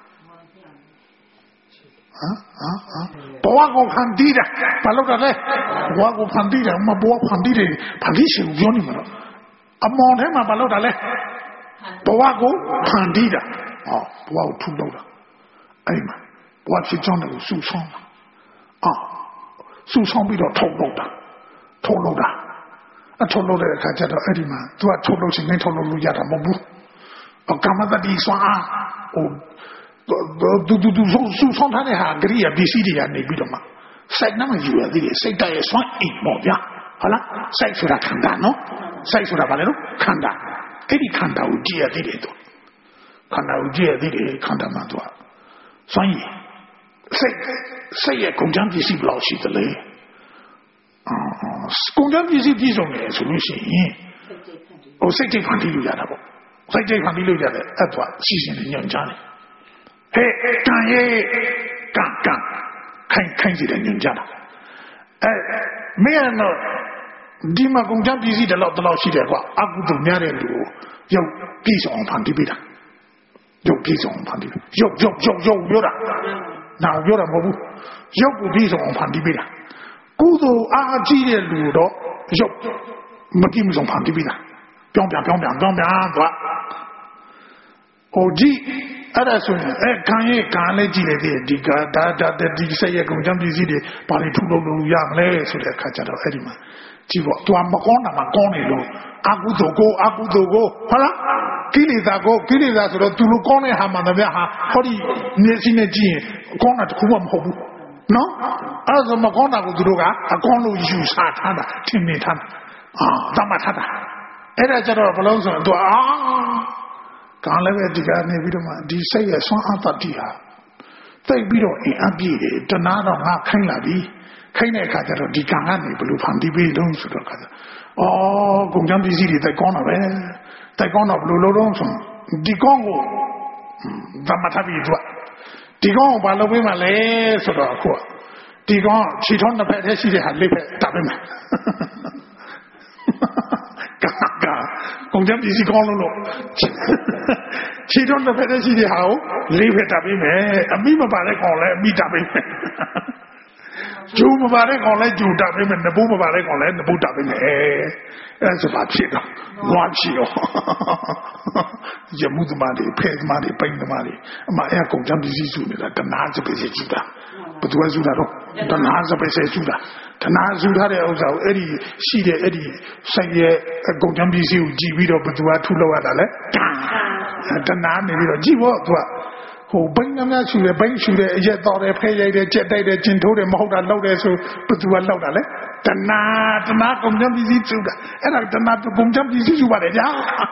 不话我盘地的，把路的嘞，我盘地的，我不盘地的，盘地是有你们了。忙天嘛把路的嘞，不话我盘地的，不话我土路的，哎嘛，我去找那个树上嘛，树上比较土路的，土路的看见到哎哩嘛，都土路是没土路路亚的么不？干嘛在地上送他的哈，给你也必须的呀，那边的嘛，晒那么热的，晒到也算一毛呀，好了，晒出来看到喏，晒出来把那种看到，给你看到有这样的多，看到有这样的看到蛮多，所以晒也工匠必须不老实的嘞，工匠必须这种的，属于是，我晒这块地留下的不，晒这块地留下的，多细心的人家的。嘿，干耶，干，看起来人家了，没人了，你们工匠必须得老实的话，阿古都年的路有几种盘地的，有几种盘地，有的，那有的没不，有几种盘地的，古都阿基的路都有，没几种盘地的，彪，对吧？我记。အဲ့ဒါဆိုရင်ခံရခံလဲကြည့်လိုက်တဲ့ဒီကဒါဒီဆက်ရကုန်ကြမ်းပစ္စည်းတွေဘာတွေထုတ်လုပ်လို့ရမလဲဆိုတဲ့အခါကျတော့အဲ့ဒီမှာကြည့်ပေါ့သူကမကောင်းတာမှကောင်းနေလို့အကုသိုလ်ကိုဟုတ်လားကိလေသာဆိုတော့သူလိုကောင်းတဲ့ဟာမှတည်းဟာဟောဒီမျက်စိနဲ့ကြည့်ရင်ကောင်းတာတခုမှမဟုတ်ဘူးနော်အဲ့ဒါဆိုမကောင်းတာကိုသူတို့ကအကောင်းလို့ယူဆထားတာထင်နေထားတာသတ်မှတ်ထားတာအဲ့ဒါကျတော့ဘလုံးဆိုတော့သူကလည်းပဲဒီကနေပြီးတော့မှဒီစိတ်ရဲ့ဆွမ်းအားတတိဟာသိပြီးတော့အင်အားပြည့်တယ်တဏှာတော့ငါခိုင်းလာပြီခိုင်းတဲ့အခါကျတော့ဒီကံကနေဘယ်လိုဖန်တီးပြီးလုံးဆိုတော့ခါကျကုန်ကြမ်းပစ္စည်းတွေတိုက်ကောင်းတာပဲတိုက်ကောင်းတော့ဘယ်လိုလုပ်တော့ဆိုဒီကောင်းကိုသမထပြီးတော့ဒီကောင်းကိုဘာလုပ်ပေးမှလဲဆိုတော့အခုဒီကောင်းခြေထောက်နှစ်ဖက်တည်းရှိတဲ့ဟာလေးဖက်တပ်ပေးမယ်ကုန်ကြမ်းပစ္စည်းကောင်းလို့ခြေထောက်တစ်ဖက်တည်းရှိတဲ့ဟာကိုလေးဖက်တပ်ပေးမယ်အမိမပါတဲ့ကောင်လည်းအမိတပ်ပေးမယ်ကျိုးမပါတဲ့ကောင်လည်းကျိုးတပ်ပေးမယ်နဘိုးမပါတဲ့ကောင်လည်းနဘိုးတပ်ပေးမယ်အဲ့ဒါဆိုပါဖြစ်တော့နွားဖြစ်ရောရမှုသမားတွေဖဲသမားတွေပိန်သမားတွေအမအဲ့ကုန်ကြမ်းပစ္စည်းစုနေတာတနာစပယ်စီစုတာဘယ်သူကစုတာတော့တနာစပယ်စီစုတာတနာစုထားတဲ့ဥစ္စာကိုအဲ့ဒီရှိတဲ့အဲ့ဒီဆိုင်ရဲ့ကုန်ကြမ်းပစ္စည်းကိုကြည့်ပြီးတော့ဘယ်သူကထုလောက်ရတာလဲတနာနေပြီးတော့ကြည့်ဖို့သူကဟိုဘိန်းများရှူတယ်ဘိန်းရှူတယ်အရက်တော်တယ်ဖဲရိုက်တယ်ကြက်တိုက်တယ်ကျင်ထိုးတယ်မဟုတ်တာလောက်တယ်ဆိုဘယ်သူကလောက်တာလဲတနာကုန်ကြမ်းပစ္စည်းစုတာအဲ့ဒါတနာကုန်ကြမ်းပစ္စည်းစုပါတယ်ဗျာ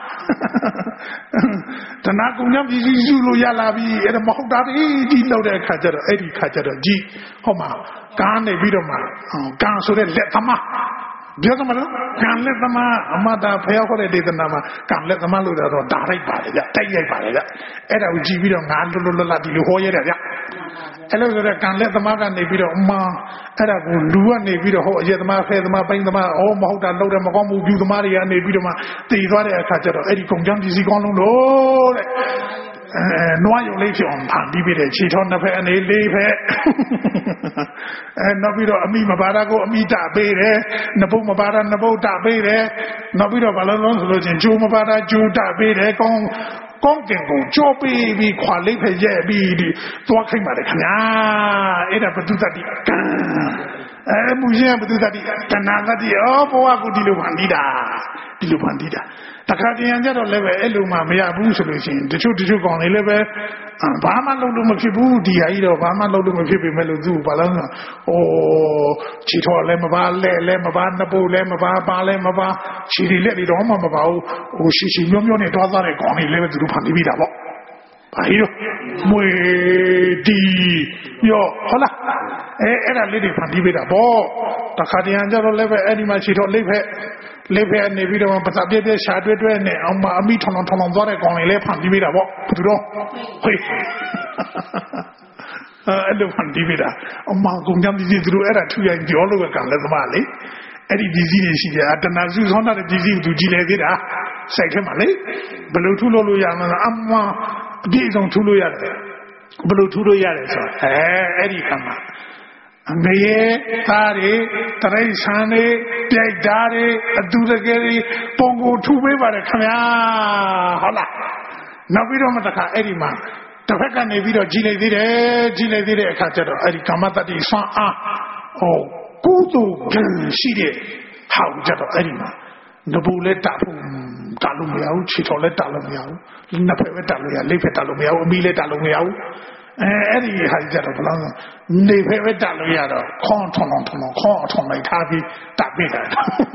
တနာကုန်ကြမ်းပစ္စည်းစုလို့ရလာပြီအဲ့ဒါမဟုတ်တာဒီလောက်တဲ့အခါကျတော့အဲ့ဒီခါကျတော့ကြည့်ဟောမှာကားနေပြီးတော့မှကားဆိုတဲ့လက်သမားပြောသမားကံလက်သမားအမတာဖျောက်ခေါ်တဲ့ဒေသနာမှာကံလက်သမားလို့တော့ဓာရိုက်ပါတယ်ဗျတိုက်ရိုက်ပါတယ်ဗျအဲ့ဒါကိုကြည့်ပြီးတော့ငါလွတ်ဒီလိုဟောရတယ်ဗျအဲ့လိုဆိုတော့ကံလက်သမားကနေပြီးတော့အမအဲ့ဒါကိုလူကနေပြီးတော့ဟောအရက်သမားဖဲသမားပိန်းသမားမဟုတ်တာလောက်တယ်မကောင်းဘူးပြူသမားတွေကနေပြီးတော့မှတည်သွားတဲ့အခါကျတော့အဲ့ဒီကုန်ကြမ်းပစ္စည်းကောင်းလုံးလို့တဲ့နွားရုံလေးဖြစ်အောင်ဖန်ပြီးတဲ့ခြေထောက်နှစ်ဖက်အနေလေးဖက်နောက်ပြီးတော့အမိမပါတာကိုအမိတပေးတယ်နဘုတ်မပါတာနဘုတ်တပေးတယ်နောက်ပြီးတော့ဘာလို့လဲဆိုလို့ချင်းကျိုးမပါတာကျိုးတပေးတယ်ကောင်းကင်ကိုကြောပေးပြီးခွာလေးဖက်ရဲ့ပြီးသွားခိုင်းပါတယ်ခင်ဗျာအဲ့ဒါဘသူတတိကံမူရင်ဘသူတတိတဏှာတတိဘဝကိုဒီလိုဖန်တီးတာတခါတည်းရကြတော့လည်းပဲအဲ့လိုမှမရဘူးဆိုလို့ရှိရင်တချို့ကောင်တွေလည်းပဲဘာမှလုပ်လို့မဖြစ်ဘူးဒီဟာကြီးတော့ဘာမှလုပ်လို့မဖြစ်ပေမဲ့လို့သူ့ဘာလို့လဲခြေထော်လည်းမပါလက်လည်းမပါနှပုတ်လည်းမပါပါလည်းမပါခြေတွေလက်တွေတော့မှမပါဘူးဟိုရှိမျိုးနဲ့တွားသွားတဲ့ကောင်တွေလည်းပဲသူတို့ဖန်တီးပြီးတာပေါ့ဘာလို့မွေတီရောဟုတ်လားအဲ့ဒါလေးတွေဖန်တီးပေးတာပေါ့တခါတည်းရကြတော့လည်းပဲအဲ့ဒီမှာခြေထော်လေးဖက်နေပြီးတော့ပစာပြည့်ရှာတွဲနဲ့အောင်မအမိထောင်သွားတဲ့ကောင်တွေလည်းဖန်တီးပေးတာပေါ့သူတို့ဟေးအဲ့လိုဖန်တီးပေးတာအမကုန်ကြမ်းပြည်သူတို့အဲ့ဒါထူရင်ပြောလို့ကံလည်းသမားလေအဲ့ဒီပြည်စည်းတွေရှိတယ်တဏှာစုဆောင်းတဲ့ပြည်စည်းသူကြည်လေသေးတာစိုက်ထဲမှာလေဘယ်လိုထူလို့ရမလဲအမအပြည့်စုံထူလို့ရတယ်ဘယ်လိုထူလို့ရတယ်ဆိုအဲ့ဒီကမှာငရေသားတွေတရိษံတွေပြိုက်ဓာတ်တွေအတူတကယ်တွေပုံကိုထူပေးပါတယ်ခင်ဗျာဟုတ်လားနောက်ပြီးတော့မှတခါအဲ့ဒီမှာတစ်ဖက်ကနေပြီးတော့ကြည်လိုက်သေးတဲ့အခါကျတော့အဲ့ဒီကာမတ္တိဆွမ်းအားကုသိုလ်ကံရှိတဲ့ဟာကိုကျတော့အဲ့ဒီမှာနဘူလက်တာဖို့တာလို့မရဘူးခြေထော်လည်းတာလို့မရဘူးနှစ်ဖက်ပဲတာလို့ရလက်ဖက်တာလို့မရဘူးအမီလည်းတာလို့မရဘူးအဲ့ဒီဟာကြတော့ဘယ်လိုနေဖက်ပဲတာလို့ရတော့ခေါင်းထုံခေါင်းအထုံလိုက်ထားပြီးတာပြတာ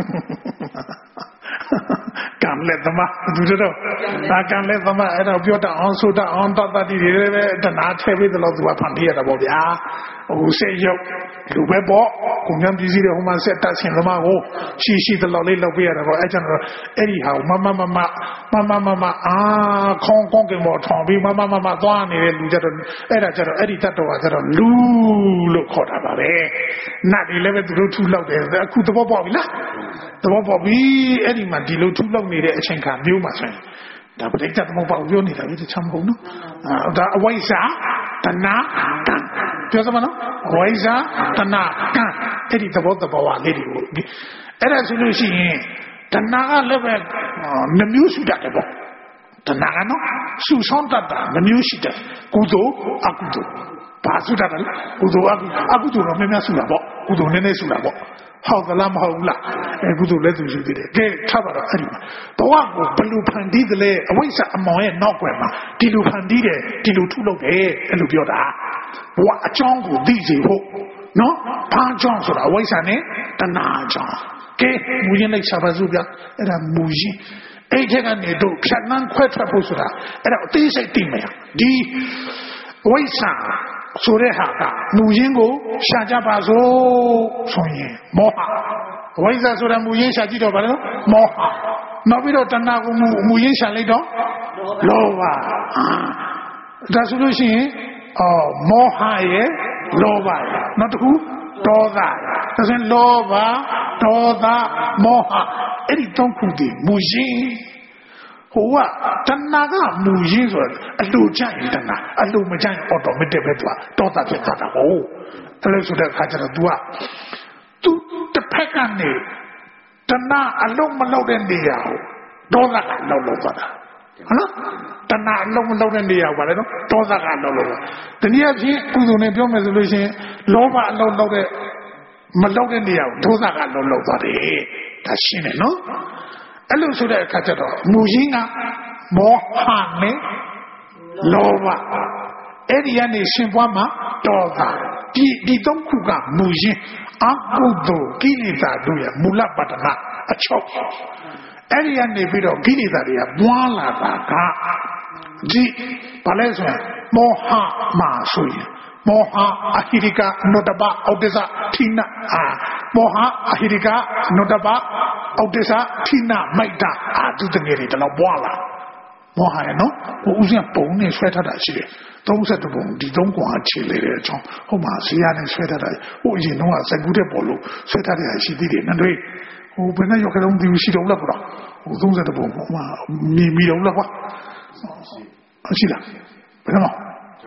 ကံလက်သမားသူတို့ဒါကံလက်သမားအဲ့တော့ပြောတတ်အောင်ဆိုတတ်အောင်တတ်တည်းတွေပဲတနာထဲပြီးတော့သူကဖန်တီးရတာပေါ့ဗျာဟိုစိတ်ရုပ်လူပဲပေါ့ကိုညံပြည်စည်းတဲ့ဟိုမှာဆက်တတ်ရှင်သမားကိုရှိတလောက်လေးလောက်ပြရတာပေါ့အဲ့ကျတော့အဲ့ဒီဟာမအာခေါင်းကင်ပေါ်ထောင်ပြီးမသွားနေတဲ့လူကြတော့အဲ့ဒါကြတော့အဲ့ဒီတတ်တော်ကကြတော့လူလို့ခေါ်တာပါပဲနတ်တွေလည်းပဲသူတို့ထူလောက်တယ်အခုသဘောပေါက်ပြီလားသဘောပေါက်ပြီအဲ့ဒီမှာဒီလိုထူလောက်နေတဲ့အချိန်ခါမျိုးမှာဆိုရင်ဒါပဋိစ္စသမုပ္ပါဒ်ပြောနေတာဒီချမ်းမဟုတ်နော်ဒါအဝိဇ္ဇာတဏှာကံပြောစမနော်အဝိဇ္ဇာတဏှာကံအဲ့ဒီသဘောလေးတွေကိုအဲ့ဒါဆိုလို့ရှိရင်တဏှာကလည်းပဲနှမျိုးရှိတတ်တယ်ပေါ့တဏှာကနော်စုဆောင်တတ်တာနှမျိုးရှိတယ်ကုသိုလ်အကုသိုလ်ဘာစုတတ်တယ်ကုသိုလ်အကုသိုလ်တော့များများစုတာပေါ့ကုသိုလ်နည်းနည်းစုတာပေါ့ဟုတ်သလားမဟုတ်ဘူးလားကုသိုလ်လည်းသူရှိသေးတယ်ကဲထားပါတော့အဲ့ဒီမှာဘဝကိုဘယ်လိုဖန်တီးသလဲအဝိဇ္ဇာအမောင်ရဲ့နောက်ွယ်မှာဒီလိုဖန်တီးတယ်ဒီလိုထုလုပ်တယ်အဲ့လိုပြောတာဘဝအကြောင်းကိုသိစေဖို့နော်ဘာကြောင့်ဆိုတာအဝိဇ္ဇာနဲ့တဏှာကြောင့်ကဲမူရင်းလိုက်ရှာပါစို့ဗျအဲ့ဒါမူရင်းအဲ့ထက်ကနေတော့ဖြတ်နှန်းခွဲထွက်ဖို့ဆိုတာအဲ့ဒါအသေးစိတ်သိမယ်ဒီအဝိဇ္ဇာဆိုတဲ့ဟာကမူရင်းကိုရှာကြပါစို့ဆိုရင်မောဟဝိဇ္ဇာဆိုတာမူရင်းရှာကြည့်တော့ဗါလို့မောဟနောက်ပြီးတော့တဏှာကိုမူရင်းရှာလိုက်တော့လောဘဒါဆိုလို့ရှိရင်မောဟရဲ့လောဘရဲ့နောက်တစ်ခုဒေါသဒါဆိုရင်လောဘဒေါသမောဟအဲ့ဒီသုံးခုတည်းမူရင်းဟိုကတဏှာကမူရင်းဆိုတော့အလိုကြရင်တဏှာအလိုမကြရင် automatic ပဲသူကဒေါသဖြစ်သွားတာဟုတ်အဲ့လိုဆိုတဲ့အခါကျတော့ तू တစ်ဖက်ကနေတဏှာအလုံးမလောက်တဲ့နေရာကိုဒေါသကလောက်သွားတာဟုတ်လားတဏှာအလုံးမလောက်တဲ့နေရာကိုဗါလဲနော်ဒေါသကလောက်သွားတနည်းအားဖြင့်ကုသိုလ်နဲ့ပြောမယ်ဆိုလို့ရှိရင်လောဘအလုံးလောက်တဲ့မလောက်တဲ့နေရာကိုဒေါသကလောက်သွားတယ်ဒါရှင်းတယ်နော်အဲ့လိုဆိုတဲ့အခါကျတော့မူရင်းကမောဟနဲ့လောဘအဲ့ဒီကနေရှင်ပွားမှာဒေါသဒီသုံးခုကမူရင်းအကုသိုလ်ကိလေသာတို့ရဲ့မူလပတ္တနာအချုပ်အဲ့ဒီကနေပြီးတော့ကိလေသာတွေကပွားလာတာကဒီဘာလဲဆိုရင်မောဟမှာဆိုရင်မောဟအဟိရိကနုတ္တပဩဒိသထိနမောဟအဟိရိကနုတ္တပဩဒိသထိနမိုက်တာသူတငယ်တွေတော့ပွားလာမောဟရဲ့နော်ဟိုဥစဉ်ပုံနဲ့ဆွဲထားတာရှိတယ်32ပုံဒီ3ကွာခြေလေတဲ့အကြောင်းဟုတ်မှာဇေယျနဲ့ဆွဲထားတာဟိုအရင်တော့စက်ကူးတဲ့ပေါ်လို့ဆွဲထားတဲ့ရှိသေးတယ်နော်တွေဟိုဘယ်နဲ့ရောက်ကြတော့ဒီရှိတော့လားကွာဟို32ပုံဟိုမှာမြည်တော့လားကွာရှိလားဘယ်တော့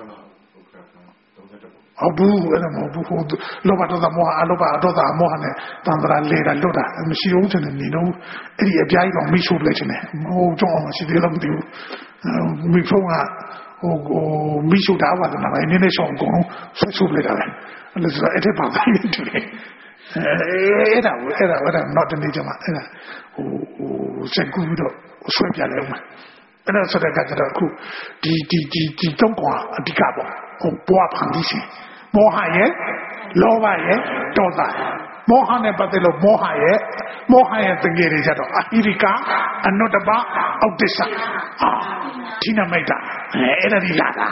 အဘူအဲ့ဒါမဟုတ်ဘူးလောဘဒေါသမောဟအလောဘဒေါသမောဟနဲ့တန်ត្រာလေတာလွတ်တာမရှိဘူးတဲ့နေတော့အဲ့ဒီအပြားကြီးတော့မိရှုလိုက်ချင်တယ်ဟိုကြောင်းရှိသေးလားမသိဘူးမိဖုံးကဟိုမိရှုတာပါတော့နည်းနည်းရှောင်းကုန်ဆွဆွလိုက်တာလေအဲ့လိုဆိုတော့အဲ့ထက်ပါတိုင်းတူတယ်အဲ့ဒါတော့တနေ့ကျမှအဲ့ဒါဟိုစက်ကူပြီးတော့ဆွဲပြလိုက်အောင်အဲ့ဒါဆိုတဲ့ကကြတော့အခုဒီသုံးကွာအဓိကပေါ့ဟိုပွားဖန်တီးရှင်မောဟရဲ့လောဘရဲ့ဒေါသမောဟနဲ့ပတ်သက်လို့မောဟရဲ့တကယ်တွေကြတော့အဟိရိကအနုတ္တပဩဒိသထိနမိတ်တာအဲ့ဒါဒီလာတာ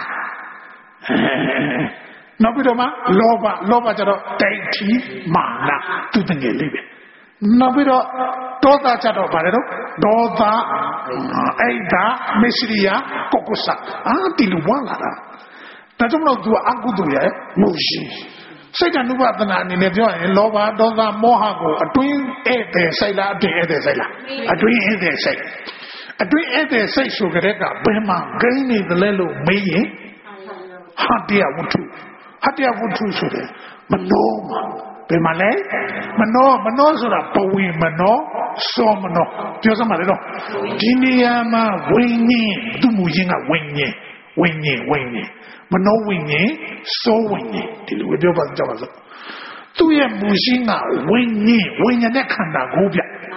နောက်ပြီးတော့မှလောဘကြတော့ဒိဋ္ဌိမာနသူတကယ်လေးပဲနောက်ပြီးတော့ဒေါသကြတော့ဗါတယ်တော့ဒေါသအိဒါမစ္စရိယကုက္ကုစဒီလိုပွားလာတာဒါကြောင့်လို့သူကအကုသိုလ်ရဲ့မူရှိစိတ်ဓာတ်ဥပဒနာအနေနဲ့ပြောရင်လောဘဒေါသမောဟကိုအတွင်းဧည့်သည်စိတ်လားအတွင်းဧည့်သည်စိတ်လားအတွင်းဧည့်သည်စိတ်အတွင်းဧည့်သည်စိတ်ဆိုကြတဲ့ကဘယ်မှာဂိမ်းနေတယ်လဲလို့မေးရင်ဟတ္တယဝတ္ထုဆိုတယ်မနောမှာဘယ်မှာလဲမနောဆိုတာပဝေမနောစောမနောပြောစမ်းပါလေတော့ဒီနေရာမှာဝိညာဉ်သူ့မူရင်းကဝိညာဉ်မနောဝိညာဉ်စောဝိညာဉ်ဒီလိုပြောပါကြပါစို့သူ့ရဲ့မူရင်းကဝိညာဉ်နဲ့ခန္ဓာကိုယ်ပြ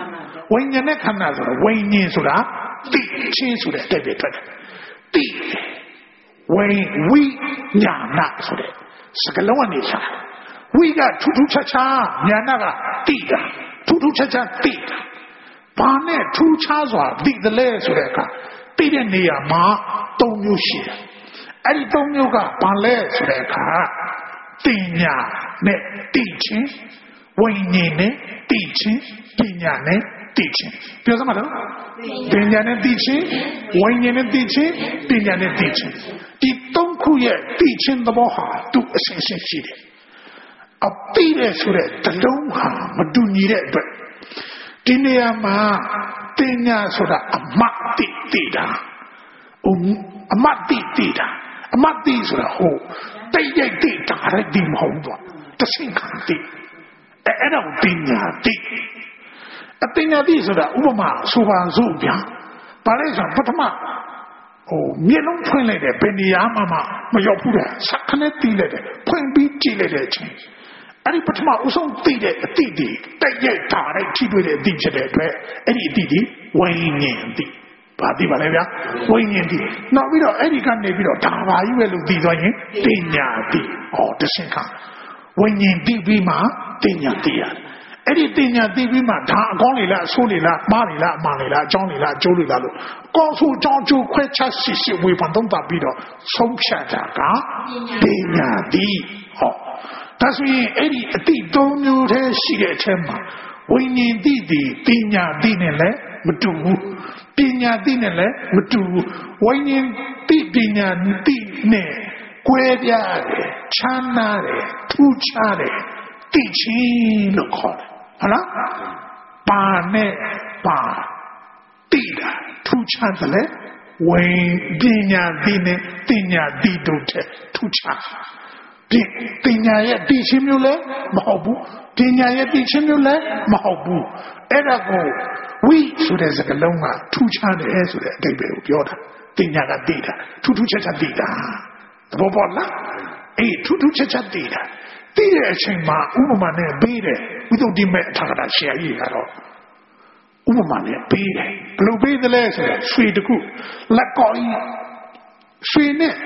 ဝိညာဉ်နဲ့ခန္ဓာဆိုတော့ဝိညာဉ်ဆိုတာသိချင်းဆိုတဲ့အတိတ်ပဲထွက်တယ်သိဝိညာဏဆိုတဲ့စကလုံးကနေလာဝိကထူးထူးခြားခြားညာဏကသိတာထူးထူးခြားခြားသိတာဘာနဲ့ထူးခြားစွာသိတယ်လဲဆိုတဲ့အခါသိတဲ့နေရာမှာ၃မျိုးရှိတယ်အဲ့ဒီ၃မျိုးကဘာလဲဆိုတဲ့အခါသိညာနဲ့သိချင်းဝိညာဉ်နဲ့သိချင်းပညာနဲ့သိချင်းပြောစမ်းပါတော့ပညာနဲ့သိချင်းဝိညာဉ်နဲ့သိချင်းပညာနဲ့သိချင်းဒီ၃ခုရဲ့သိချင်းသဘောဟာသူ့အစဉ်အဆက်ရှိတယ်အပိတဲ့ဆိုတဲ့တလုံးဟာမတူညီတဲ့အတွက်ဒီနေရာမှာပညာဆိုတာအမတ်တိတာအမတ်တိတာအမတ်တိဆိုတာဟိုတိတ်ရိုက်တိတာရတဲ့ဒီမဟုတ်ဘူးတဆင့်ခံတိအဲ့တော့ပညာတိအပညာတိဆိုတာဥပမာဆိုပါစို့ဗျာဘာလဲဆိုပထမမျက်လုံးဖွင့်လိုက်တယ်ဘယ်နေရာမှမရောက်ဘူးတဲ့စခနဲ့တီးလိုက်တယ်ဖွင့်ပြီးကြည့်လိုက်တဲ့အချိန်အဲ့ဒီပထမအဆုံးသိတဲ့အတိတွေတိုက်ရိုက်တာတဲ့ထိတွေ့တဲ့အတိဖြစ်တဲ့အတွက်အဲ့ဒီအတိတွေဝိညာဉ်အတိဘာသိပါလဲဗျာဝိညာဉ်တိနောက်ပြီးတော့အဲ့ဒီကနေပြီးတော့ဒါပါကြီးပဲလို့သိသွားရင်ပညာတိတဆင့်ခံဝိညာဉ်တိပြီးမှပညာတိရတယ်အဲ့ဒီပညာသိပြီးမှဒါအကောင်းလေလားအဆိုးလေလားမှားလေလားအမှန်လေလားအကြောင်းလေလားအကျိုးလေလားလို့ကောင်းဆိုးအကြောင်းကျိုးခွဲခြားရှိဝေဖန်သုံးသပ်ပြီးတော့ဆုံးဖြတ်တာကပညာတိဒါဆိုရင်အဲ့ဒီအတိ၃မျိုးတည်းရှိတဲ့အချက်မှာဝိညာဉ်တိဒီပညာတိနဲ့လည်းမတူဘူးပညာတိနဲ့လည်းမတူဘူးဝိညာဉ်တိပညာတိနဲ့ကွဲပြားတယ်ချမ်းသာတယ်ထူးခြားတယ်သိချင်းလို့ခေါ်တယ်ဟုတ်လားပါနဲ့ပါသိတာထူးခြားတယ်လေဝိပညာတိနဲ့ပညာတိတို့တဲ့ထူးခြားပညာရဲ့သိချင်းမျိုးလည်းမဟုတ်ဘူးပညာရဲ့သိချင်းမျိုးလည်းမဟုတ်ဘူးအဲ့ဒါကိုဝိဆိုတဲ့စကားလုံးကထူးခြားတယ်ဆိုတဲ့အဓိပ္ပာယ်ကိုပြောတာပညာကသိတာထူးထူးခြားခြားသိတာသဘောပေါက်လားအေးထူးထူးခြားခြားသိတာသိတဲ့အချိန်မှာဥပမာနဲ့ပေးတယ်ဝိသုဒ္ဓိမဲ့အထာဂတာဆရာကြီးကတော့ဥပမာနဲ့ပေးတယ်ဘယ်လိုပေးသလဲဆိုတော့ရွှေတခုလက်ကော်ကြီးရွှေနဲ့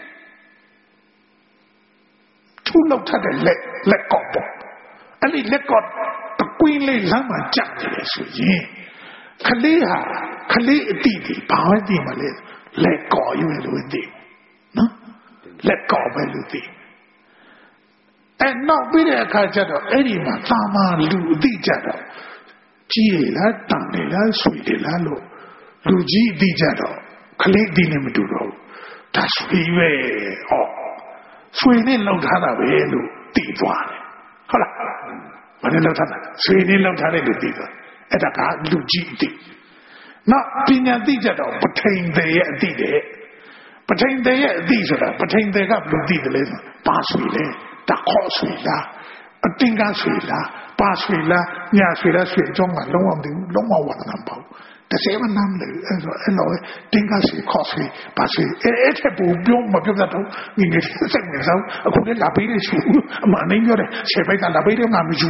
ထူလောက်ထတဲ့လက်ကော်ပေါ့အဲ့ဒီလက်ကော်တကွင်းလေးလမ်းမှာကြတယ်ဆိုရင်ခလေးအတိတိဘာမှသိမလဲလက်ကော်ရွေးလို့သိနော်လက်ကော်ပဲလို့သိအဲ့နောက်ပြီးတဲ့အခါကျတော့အဲ့ဒီမှာသာမန်လူအသိကြတော့ကြီးရလားတန်တယ်လားဆွေတယ်လားလို့လူကြီးအသိကြတော့ခလေးအသိနဲ့မတူတော့ဘူးဒါဆွေပဲဆွေနဲ့လောက်ထားတာပဲလို့သိသွားတယ်ဟုတ်လားဘာနဲ့လောက်ထားတာဆွေနဲ့လောက်ထားတယ်လို့သိသွားအဲ့ဒါကလူကြီးအသိနောက်ပညာသိကြတော့ပထိန်သေးရဲ့အသိတဲ့ပထိန်သေးရဲ့အသိဆိုတာပထိန်သေးကဘယ်လိုသိတယ်လဲဆိုပါဆွေလဲတခေါ်ဆွေလားအတင်းကဆွေလားပါဆွေလားညာဆွေလားဆွေအကြောင်းကလုံးဝမသိဘူးလုံးဝဝါဒနာမပေါ့တကယ်မှနားမလည်အဲ့လိုတင်းကဆွေခေါ်ဆွေပါဆွေအဲ့ထက်ပိုပြောမပြောတတ်တော့ဒီနေ့စိတ်ဝင်စားအခုလည်းလာပေးနေချူအမှန်တိုင်းပြောတယ်ဆယ်ပိုက်ကလာပေးတယ်ငါမယူ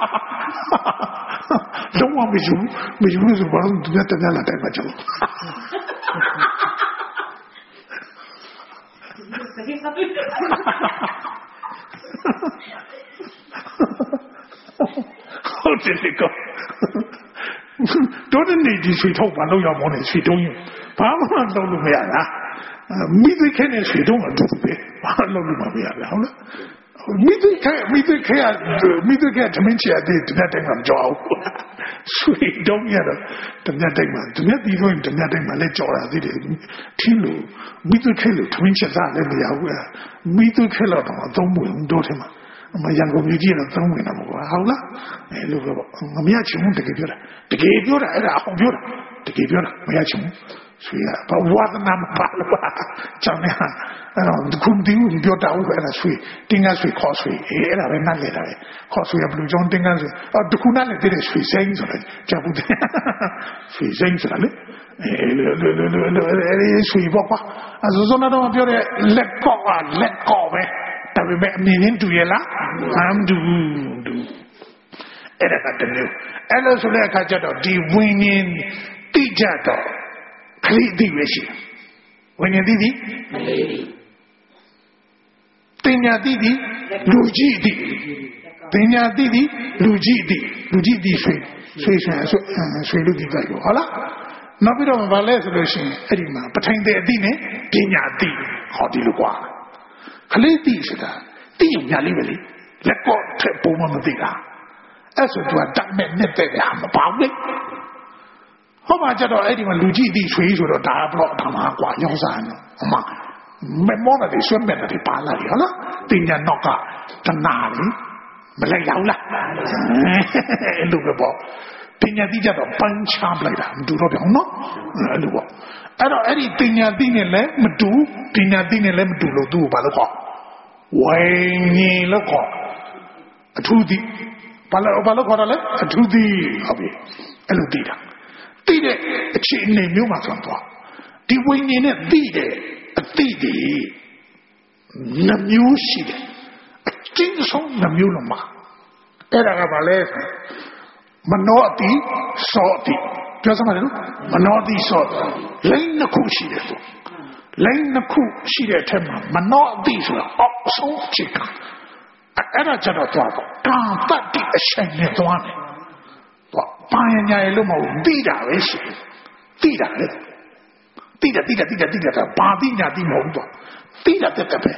လုံးဝမယူဆိုဘာလို့တကယ်လာတယ်မကြောက်ဟုတ်တယ်ကောတို့တဲ့နေဒီဆွေထုတ်ပါလို့ရောက်မောနေဆွေတုံးရင်ဘာမှလုပ်လို့မရလားမိသိခဲနဲ့ဆွေတုံးအတူပဲဘာလုပ်လို့မရလားဟုတ်လားမိသိခဲတမင်းချရတဲ့တနေ့တိုင်းမှာကြောက်ဆွေတုံးရတော့တနေ့တိုင်းမှာတနေ့ဒီလိုတနေ့တိုင်းမှာလည်းကြောက်ရသေးတယ်ထင်းလို့မိသိခဲလို့တမင်းချက်စားလည်းမရဘူးမိသိခဲတော့တော့သုံးဝင်တို့ထဲမှာမရန်ကုန်ပြည်ကြီးတော့သုံးဝင်တာမဟုတ်လားဟုတ်လားအဲလိုပဲပေါ့ငမရချင်ဘူးတကယ်ပြောတာအဲ့ဒါအောင်ပြောတာတကယ်ပြောတာမရချင်ဘူးဆွေကဘာဝါဒနာမပါလို့ကြောင်းနေဟာအဲ့တော့ခုဒီဦးပြောတာဦးပဲအဲ့ဒါဆွေတင်းကဆွေခေါ်ဆွေအဲ့ဒါပဲနားလေတာပဲခေါ်ဆွေကဘလူးကြောင်းတင်းကဆွေတခုနားလေတဲ့ဆွေစိမ့်ဆိုတော့ကြာဘူးဆွေစိမ့်ဆိုတာလေအဲ့ဆွေပေါ့ကွာအစိုးရတော့ပြောတဲ့လက်ကော့ပဲဒါပေမဲ့အမြင်ချင်းတူရလားမတူအဲ့ဒါကတမျိုးအဲ့လိုဆိုတဲ့အခါကျတော့ဒီဝိညာဉ်တိကြတော့ခလိတိပဲရှိတယ်ဝိညာဉ်တိတိတင်ညာတိတိလူကြီးတိတင်ညာတိတိလူကြီးတိဆွေလူတိကြရောဟုတ်လားနောက်ပြီးတော့ဗာလဲဆိုလို့ရှိရင်အဲ့ဒီမှာပထိုင်တဲ့အတိနဲ့ပညာတိဟောဒီလိုကွာခလိတိဆိုတာတိညာလေးပဲလေလက်ကော့ထက်ပုံမသိတာအဲ့ဆိုသူကတတ်မဲ့နဲ့တဲ့ဟာမပါဘူးလေဟောမှာကြတော့အဲ့ဒီမှာလူကြီးတိဆွေဆိုတော့ဒါဘလော့အထမကွာရောင်းစားနော်အမမမောနဲ့ဆွဲမဲ့တယ်ပါလာပြီဟုတ်လားတင်ညာတော့ကတနာလေမလိုက်ရောက်လားအဲ့လိုပဲပေါ့ပညာတိကြတော့ပန်းချပလိုက်တာမတူတော့ပြောင်းနော်အဲ့လိုပေါ့အဲ့တော့အဲ့ဒီပညာတိနဲ့လည်းမတူပညာတိနဲ့လည်းမတူလို့သူ့ကိုဘာလို့ခေါ်ဝိညာဉ်လို့ခေါ်အထူးတိဘာလို့ခေါ်တာလဲအထူးတိဟုတ်ပြီအဲ့လိုတိတာတိတဲ့အခြေအနေမျိုးမှာဆိုတော့ဒီဝိညာဉ်နဲ့တိတဲ့အတိတွေနှမျိုးရှိတယ်အကျဉ်းဆုံးနှမျိုးလုံးမှာအဲ့ဒါကဘာလဲမနောအတိစောအတိပြောစမ်းပါလေနော်မနောအတိစောလိမ့်နှစ်ခုရှိတယ်သူလိမ့်နှစ်ခုရှိတဲ့အထက်မှာမနောအတိဆိုတာအောက်ဆုံးအခြေခံအဲ့ဒါကြတော့သွားပေါ့ကာတတ္တိအရှိန်နဲ့သွားတယ်သွားပါရညာရလို့မဟုတ်တိတာပဲရှိတိတာလေတိတာဘာတိညာတိမဟုတ်တော့တိတာတက်ပဲ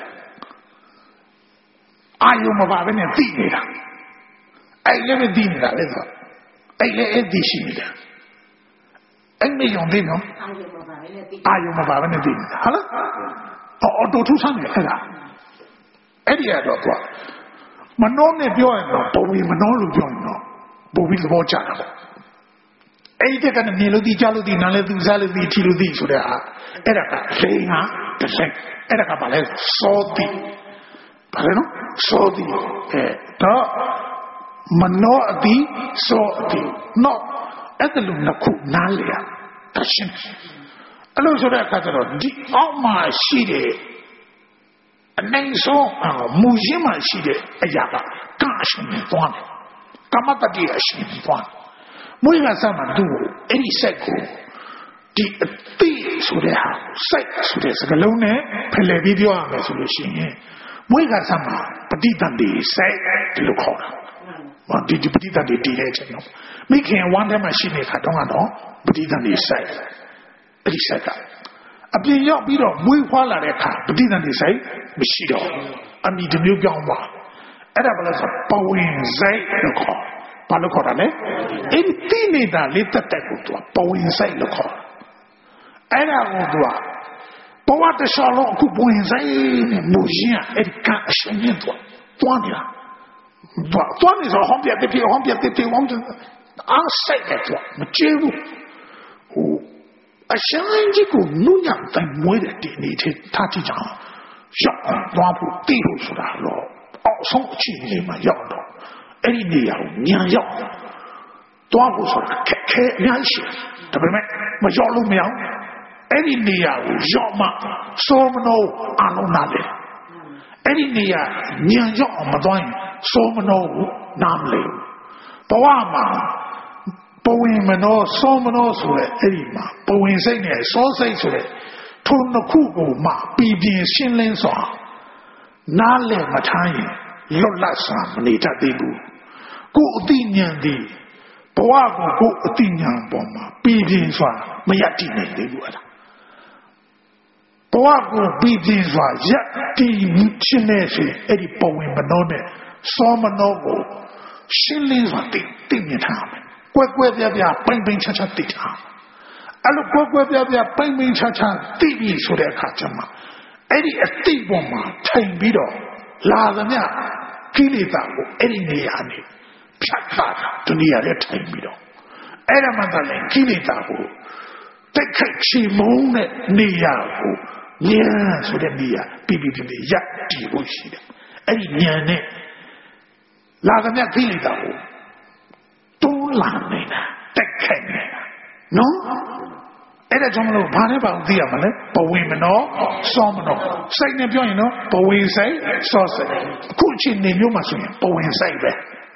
အာယုံမပါဘဲနဲ့တိနေတာအဲ့လည်းမတိနေတာလေဆိုအဲ့လည်းအဲ့ဒီရှိနေတာအဲ့မယုံသေးနော်အာယုံမပါဘဲနဲ့တိနေတာဟုတ်လားအော်တူထူးဆန်းတယ်အဲ့ဒါအဲ့ဒီကတော့ကွာမနှောနဲ့ပြောရင်တော့ပုံပြီးမနှောလို့ပြောရင်တော့ပုံပြီးသဘောကျတာပေါ့အဲ့ဒီကနေမြင်လို့ဒီကြားလို့ဒီနားလို့ဒီစားလို့ဒီထီလို့ဒီဆိုတဲ့ဟာအဲ့ဒါကလိန်ဟာတစ်ဆိုင်အဲ့ဒါကဘာလဲစောတိဘာလဲနော်စောတိတော့မနောအတိစောအတိနော်အဲ့ဒါလို့နှစ်ခုနားလေရတရှင်းအဲ့လိုဆိုတဲ့အခါကျတော့ဒီအောက်မှာရှိတဲ့အနိုင်ဆုံးမူရင်းမှာရှိတဲ့အရာကကအရှင်နဲ့သွားတယ်ကမ္မတတိအရှင်နဲ့သွားတယ်မွေးကစားမှသူ့ကိုအဲ့ဒီစိတ်ကိုဒီအတိဆိုတဲ့ဟာစိတ်ဆိုတဲ့စကားလုံးနဲ့ဖယ်ပြီးပြောရမယ်ဆိုလို့ရှိရင်မွေးကစားမှပဋိသန္ဓေစိတ်ဒီလိုခေါ်တာဒီပဋိသန္ဓေတည်တဲ့အချိန်တော့မိခင်ဝမ်းထဲမှာရှိနေခါတော့ကတော့ပဋိသန္ဓေစိတ်အဲ့ဒီစိတ်ကအပြင်ရောက်ပြီးတော့မွေးဖွားလာတဲ့အခါပဋိသန္ဓေစိတ်မရှိတော့အမိတစ်မျိုးပြောင်းသွားအဲ့ဒါဘာလဲဆိုပဝင်စိတ်လို့ခေါ်ဘာလို့ခေါ်တာလဲအဲ့ဒီတိနေတာလေးတက်တက်ကိုသူကပဝင်စိတ်လို့ခေါ်အဲ့ဒါကိုသူကဘဝတခြားလုံးအခုပဝင်စိတ်နဲ့မူရင်းအဲ့ဒီကအရှင်နဲ့သူကတွန်းနေတာတွန်းနေဆိုဟောင်းပြတဲ့အားစိတ်နဲ့သူကမကြည့်ဘူးဟိုအရှင်ကြီးကိုနုညံတိုင်မွေးတဲ့ဒီနေ့ထိထားကြည့်ကြအောင်ရောက်သွားဖို့တိဖို့ဆိုတာတော့အောက်ဆုံးအခြေအနေမှာရောက်တော့အဲ့ဒီနေရာကိုညံရောက်သွားဖို့ဆိုတာခဲအများကြီးဒါပေမဲ့မရောက်လို့မရအောင်အဲ့ဒီနေရာကိုရောက်မှစောမနိုးအလုံးနာတယ်အဲ့ဒီနေရာညံရောက်အောင်မသွားရင်စောမနိုးဘူးနားမလဲဘဝမှာပဝင်မနောစောမနောဆိုတဲ့အဲ့ဒီမှာပဝင်စိတ်နဲ့စောစိတ်ဆိုတဲ့ထုံနှစ်ခုကိုမှပြည်ပြင်းရှင်းလင်းစွာနားလည်မထားရင်လွတ်လပ်စွာမနေတတ်သေးဘူးကိုယ်အသိဉာဏ်ဒီဘဝကိုကိုယ်အသိဉာဏ်ပေါ်မှာပြည်ပြင်းစွာမရတည်နိုင်သေးဘူးအဲ့ဒါဘဝကိုပြည်ပြင်းစွာရတည်ခြင်းနဲ့ဆိုအဲ့ဒီပဝင်မနောနဲ့စောမနောကိုရှင်းလင်းစွာသိမြင်ထားမယ်ကွယ်ကွယ်ပြပြပိန်ချာချာသိထားအဲ့လိုကွယ်ကွယ်ပြပြပိန်ချာချာသိပြီဆိုတဲ့အခါကျမှအဲ့ဒီအသိပေါ်မှာထိုင်ပြီးတော့လာသမျှကိလေသာကိုအဲ့ဒီနေရာနဲ့ဖြတ်တာတနည်းအားဖြင့်ထိုင်ပြီးတော့အဲ့ဒါမှသာလေကိလေသာကိုတက်ခိုက်ချီမုန်းတဲ့နေရာကိုဉာဏ်ဆိုတဲ့နေရာပြီးရပ်တည်ဖို့ရှိတယ်အဲ့ဒီဉာဏ်နဲ့လာသမျှကိလေသာကိုတွန်းလာနေတာတက်ခိုက်နေတာနော်အဲ့ဒါကြောင့်မလို့ဘာနဲ့ပါသိရမလဲပဝင်မနောစောမနောစိတ်နဲ့ပြောရင်နော်ပဝင်စိတ်စောစိတ်အခုအချိန်နေမျိုးမှာဆိုရင်ပဝင်စိတ်ပဲ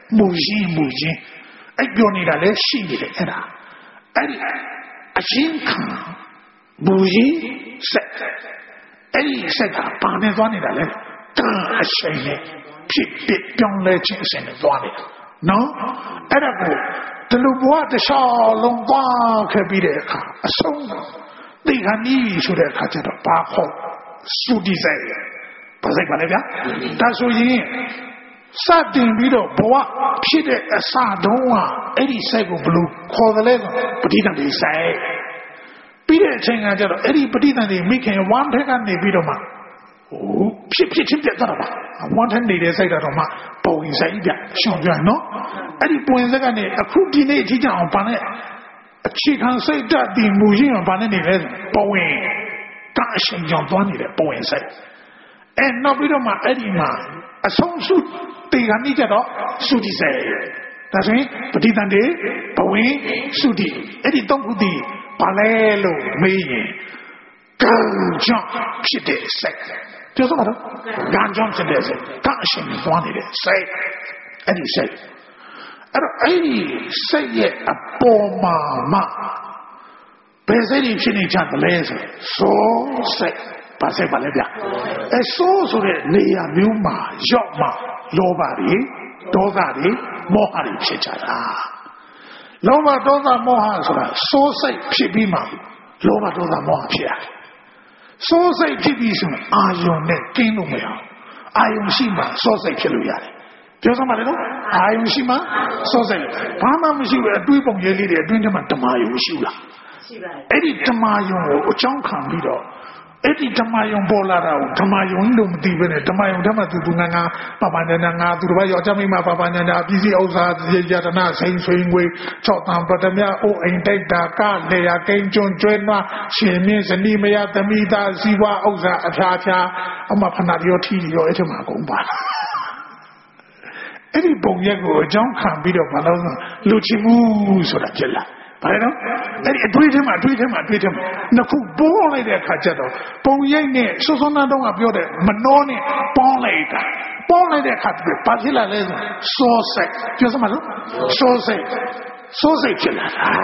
母亲，哎，ပြောနေတာလည်းရှိနေတယ်အဲ့ဒါအဲ့ဒီအချင်းခံမူရင်းဆက်အဲ့ဒီဆက်ကဘာနဲ့သွားနေတာလဲတန်အရှိန်နဲ့ဖြစ်ပြောင်းလဲခြင်းအစဉ်နဲ့သွားနေတာနော်အဲ့ဒါကိုဒီလိုဘဝတစ်လျှောက်လုံးသွားခဲ့ပြီးတဲ့အခါအဆုံးသိခါနီးဆိုတဲ့အခါကျတော့ဘာခေါ်စုတည်ဆိုင်ဘာစိတ်ပါလဲဗျာဒါဆိုရင်စတင်ပြီးတော့ဘဝဖြစ်တဲ့အစတုန်းကအဲ့ဒီစိတ်ကိုဘလို့ခေါ်တယ်လဲဆိုပဋိသန္ဓေစိတ်ပြီးတဲ့အချိန်ကကျတော့အဲ့ဒီပဋိသန္ဓေမိခင်ဝမ်းထက်ကနေပြီးတော့မှဖြစ်ချင်းပြတ်သွားတာပါဝမ်းထက်နေတဲ့စိတ်တော့မှပုံရင်စိတ်ပြရှောင်ပြနော်အဲ့ဒီပုံရင်စိတ်ကနေအခုဒီနေ့အထိကျအောင်ဗာနဲ့အခြေခံစိတ်ဓာတ်ဒီမူရင်းဗာနဲ့နေလဲပုံရင်ကအရှင်ကြောင့်သွားနေတဲ့ပုံရင်စိတ်အဲ့နောက်ပြီးတော့မှအဲ့ဒီမှာအဆုံးစုတေခါနေကြတော့စုတည်စိတ်ဒါဆိုရင်ပဋိသန္ဓေဘဝင်စုတည်အဲ့ဒီသုံးခုတည်ဘာလဲလို့မေးရင်ကံကြောင့်ဖြစ်တဲ့စိတ်ပြောစမ်းတော့ကံကြောင့်ဖြစ်တဲ့စိတ်ကအရှင်သွားနေတဲ့စိတ်အဲ့ဒီစိတ်အဲ့တော့အဲ့ဒီစိတ်ရဲ့အပေါ်မှာမှဘယ်စိတ်ဖြစ်နေကြတယ်လဲဆိုစိတ်ဘာစိတ်ပါလဲဗျအဲဆိုတဲ့နေရာမျိုးမှာရောက်မှလောဘတွေဒေါသတွေမောဟတွေဖြစ်ကြတာလောဘဒေါသမောဟဆိုတာစိုးစိတ်ဖြစ်ပြီးမှလောဘဒေါသမောဟဖြစ်ရတယ်စိုးစိတ်ဖြစ်ပြီးဆိုရင်အာယုံနဲ့ကင်းလို့မရအောင်အာယုံရှိမှစိုးစိတ်ဖြစ်လို့ရတယ်ပြောစမ်းပါလေနော်အာယုံရှိမှစိုးစိတ်ဘာမှမရှိဘူးအတွေးပုံရေးလေးတွေအတွင်းထဲမှာဓမ္မယုံရှိလားရှိပါတယ်အဲ့ဒီဓမ္မယုံကိုအကြောင်းခံပြီးတော့အဲ့ဒီဓမ္မယုံပေါ်လာတာကိုဓမ္မယုံလို့မသိဘဲနဲ့ဓမ္မယုံထဲမှာသူငါပပညာနာသူတစ်ပါးယောက်ျားမိန်းမပပညာနာပြည်စည်းဥစ္စာယတနာစိန်ဆွေငွေ၆တန်ပတမြအိုအိမ်တိုက်တာကလေယာကိန်းကျွန်းကျွဲနွားရှင်မြင့်ဇနီးမယားသမီးသားဇီဝဥစ္စာအဖျားအမဖနာရောထီရောအဲ့ထမှာအကုန်ပါအဲ့ဒီပုံရက်ကိုအကြောင်းခံပြီးတော့ဘာလို့လူချင်မှုဆိုတာဖြစ်လာဘာလဲနော်အဲ့ဒီအတွေးထဲမှာနှစ်ခုပေါ်လိုက်တဲ့အခါကျတော့ပုံရိပ်နဲ့စောစောနာတော့ကပြောတယ်မနှောနဲ့ပေါင်းလိုက်တဲ့အခါကျဘာဖြစ်လာလဲဆိုစောစိတ်ပြောစမ်းပါလို့စောစိတ်ဖြစ်လာတာ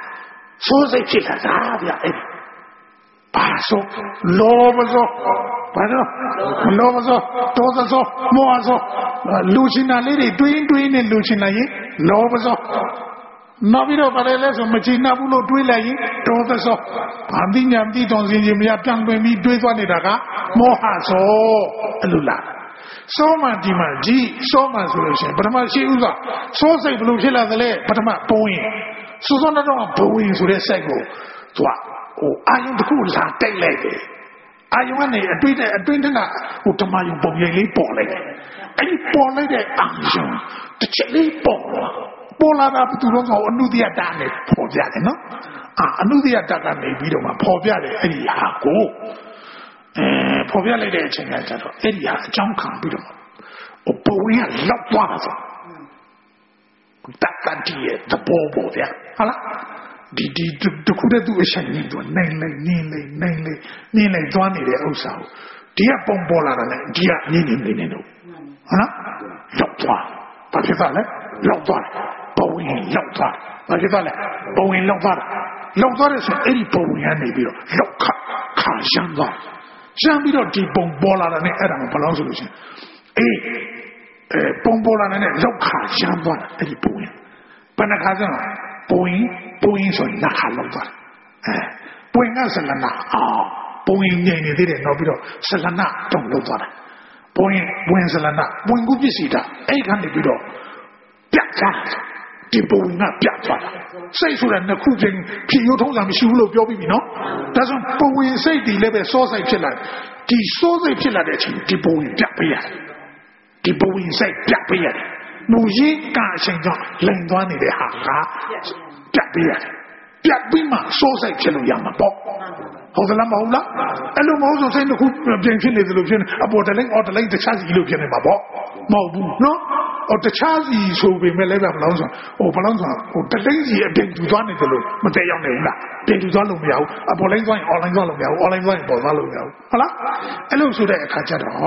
ဗျအဲ့ဘာဆိုလောဘဆိုဘာလို့လောဘဆိုဒေါသဆိုမောဟဆိုလူချင်တာလေးတွေတွင်းနဲ့လူချင်လာရင်လောဘဆိုနောက်ပြီးတော့ဗါလဲဆိုမချင်နာဘူးလို့တွေးလိုက်ရင်ဒေါသဆိုဘာသိညာသိတော်စင်ကြီးမရပြန်တွင်ပြီးတွေးသွားနေတာကမောဟဆိုအဲ့လိုလားစောမှဒီမှာကြီးစောမှဆိုလို့ရှိရင်ပထမရှိဥစွာစောစိတ်ဘလို့ဖြစ်လာသလဲပထမပုံရင်စောစောတော့ဘဝင်ဆိုတဲ့စိတ်ကိုသူကအာယုံတစ်ခုလာတိုက်လိုက်တယ်အာယုံကနေအတွင်းထက်ကဓမ္မယုံပုံရိပ်လေးပေါ်လိုက်တယ်အဲ့ဒီပေါ်လိုက်တဲ့အာယုံတစ်ချက်လေးပေါ်လာတာဘယ်သူတော့အနုတ္တိယတနဲ့ပေါ်ပြတယ်နော်အနုတ္တိယတကနေပြီးတော့မှပေါ်ပြတယ်အဲ့ဒီဟာကိုပေါ်ပြလိုက်တဲ့အချိန်ကကျတော့အဲ့ဒီဟာအကြောင်းခံပြီးတော့ပုံဝင်ကလောက်သွားတာဆိုတတ်တည်းရဲ့သဘောပေါ်ပြဟုတ်လားဒီတခုတည်းသူအချိန်ကြီးသူနိုင်လိုက်သွားနေတဲ့ဥစ္စာကိုဒီကပုံပေါ်လာတာနဲ့ဒီကနေတော့ဟုတ်လားလောက်သွားဘာဖြစ်သွားလဲလောက်သွားပုံဝင်လောက်သွားဘာဖြစ်သွားလဲပုံဝင်လောက်သွားတယ်ဆိုအဲ့ဒီပုံဝင်ကနေပြီးတော့လောက်ခါရှမ်းသွားရှမ်းပြီးတော့ဒီပုံပေါ်လာတာနဲ့အဲ့ဒါကိုဘယ်လောက်ဆိုလို့ရှိရင်ပုံပေါ်လာတဲ့လောက်ခါရှမ်းသွားတာအဲ့ဒီပုံဝင်ဘယ်နှခါစမ်းပုံရင်ဆိုရင်နှခါလောက်သွားပုံကဆလနာပုံရင်ငြိမ်နေသေးတယ်နောက်ပြီးတော့ဆလနာတုံလောက်သွားတာပုံရင်ဝင်ဆလနာဝင်ကူပစ္စည်းတာအဲ့ခါနေပြီးတော့ပြတ်သွားဒီပုံကပြတ်သွားတာစိတ်ဆိုတာနှစ်ခုချင်းဖြစ်ရုံထုံးစံမရှိဘူးလို့ပြောပြီးပြီနော်ဒါဆိုပုံဝင်စိတ်ဒီလည်းပဲစောစိတ်ဖြစ်လာဒီစောစိတ်ဖြစ်လာတဲ့အချိန်ဒီပုံရင်ပြတ်ပေးရတယ်ဒီပုံရင်စိတ်ပြတ်ပေးရတယ်မူရင်းကအချိန်ကြောင့်လိန်သွားနေတဲ့ဟာကပြတ်ပေးရတယ်ပြတ်ပြီးမှစိုးစိတ်ဖြစ်လို့ရမှာပေါ့ဟုတ်သလားမဟုတ်လားအဲ့လိုမဟုတ်ဆိုစိတ်တစ်ခုပြင်ဖြစ်နေသလိုဖြစ်နေအပေါ်တလိမ့်အော်တလိမ့်တခြားစီလို့ဖြစ်နေမှာပေါ့မဟုတ်ဘူးနော်တခြားစီဆိုပေမဲ့လည်းဘယ်လောက်ဆိုတလိမ့်စီအပြင်သူသွားနေတယ်လို့မတည့်ရောက်နေဘူးလားပြင်သူသွားလို့မရဘူးအပေါ်လိမ့်သွားရင် online သွားလို့မရဘူး online သွားရင်ပေါ်သွားလို့မရဘူးဟုတ်လားအဲ့လိုဆိုတဲ့အခါကျတော့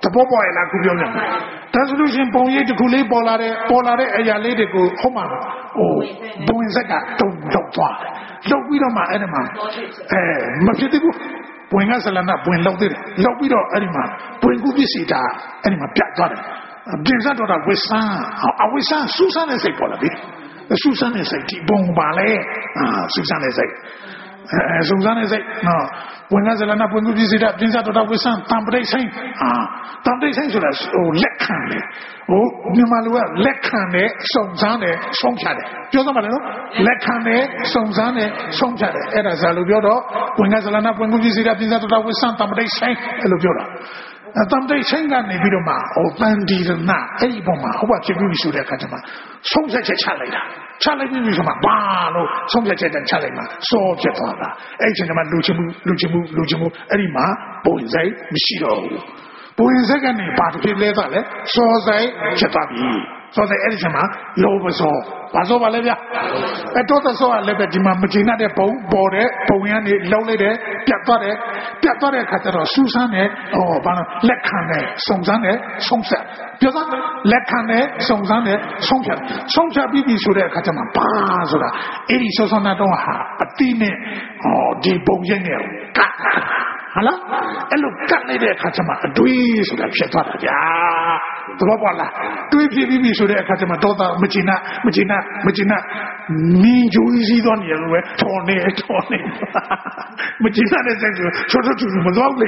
the Boboy la Kubion. Resolution Boye to Kuli Bolare, a lady go home. Oh, Boinzaka, don't look with my animal. Mafitibu, Boingasalana, Boin Loaded, Lobido animal, Boingubisita, animal Piat. Dinsa to the Wisan, Susan is a quality. The Susan is a T-bone ballet, Susan is a. Susan is a no. When I said, when you visit that, Dinsa to the Wisan, Tampa Saint, Tampa Saint, oh, Lekane, oh, Numalua, Lekane, Songzane, Songchade. Josapano, Lekane, Songzane, Songchade, Era Salubiodo, when I said, when you visit that, Dinsa to the Wisan, Tampa Saint, Elubioda. Tamday Sengan Bidoma, or Bandi na, Eboma, what you should have cut him. Some such a challenge. Challenge Balo, some such a challenge. So Jetana, Agent Lucimu, Erima, Boinzay, Michiro. Boinzagan, part of it later, so they Chetabi. So the Elishama, Lovaso, Paso Valevia. I thought I saw a Lebedima Magina de Bore, Poiani, Lolede, Piatore, Catero, Susane, or Lekane, Songzane, Songsa. Piazza, Lekane, Songzane, Songsa. Songsa Bibi Sude Catama, Pazura, Edi Sosana Doha, a Tine, or Di Boyene, Hala, and look, cut later, Catama, a dweez of the Chetata, the Bobala, Dweez should have Catama, Dota, Magina, mean Jewish on yellow, Tony. Magina is short of Mazoli.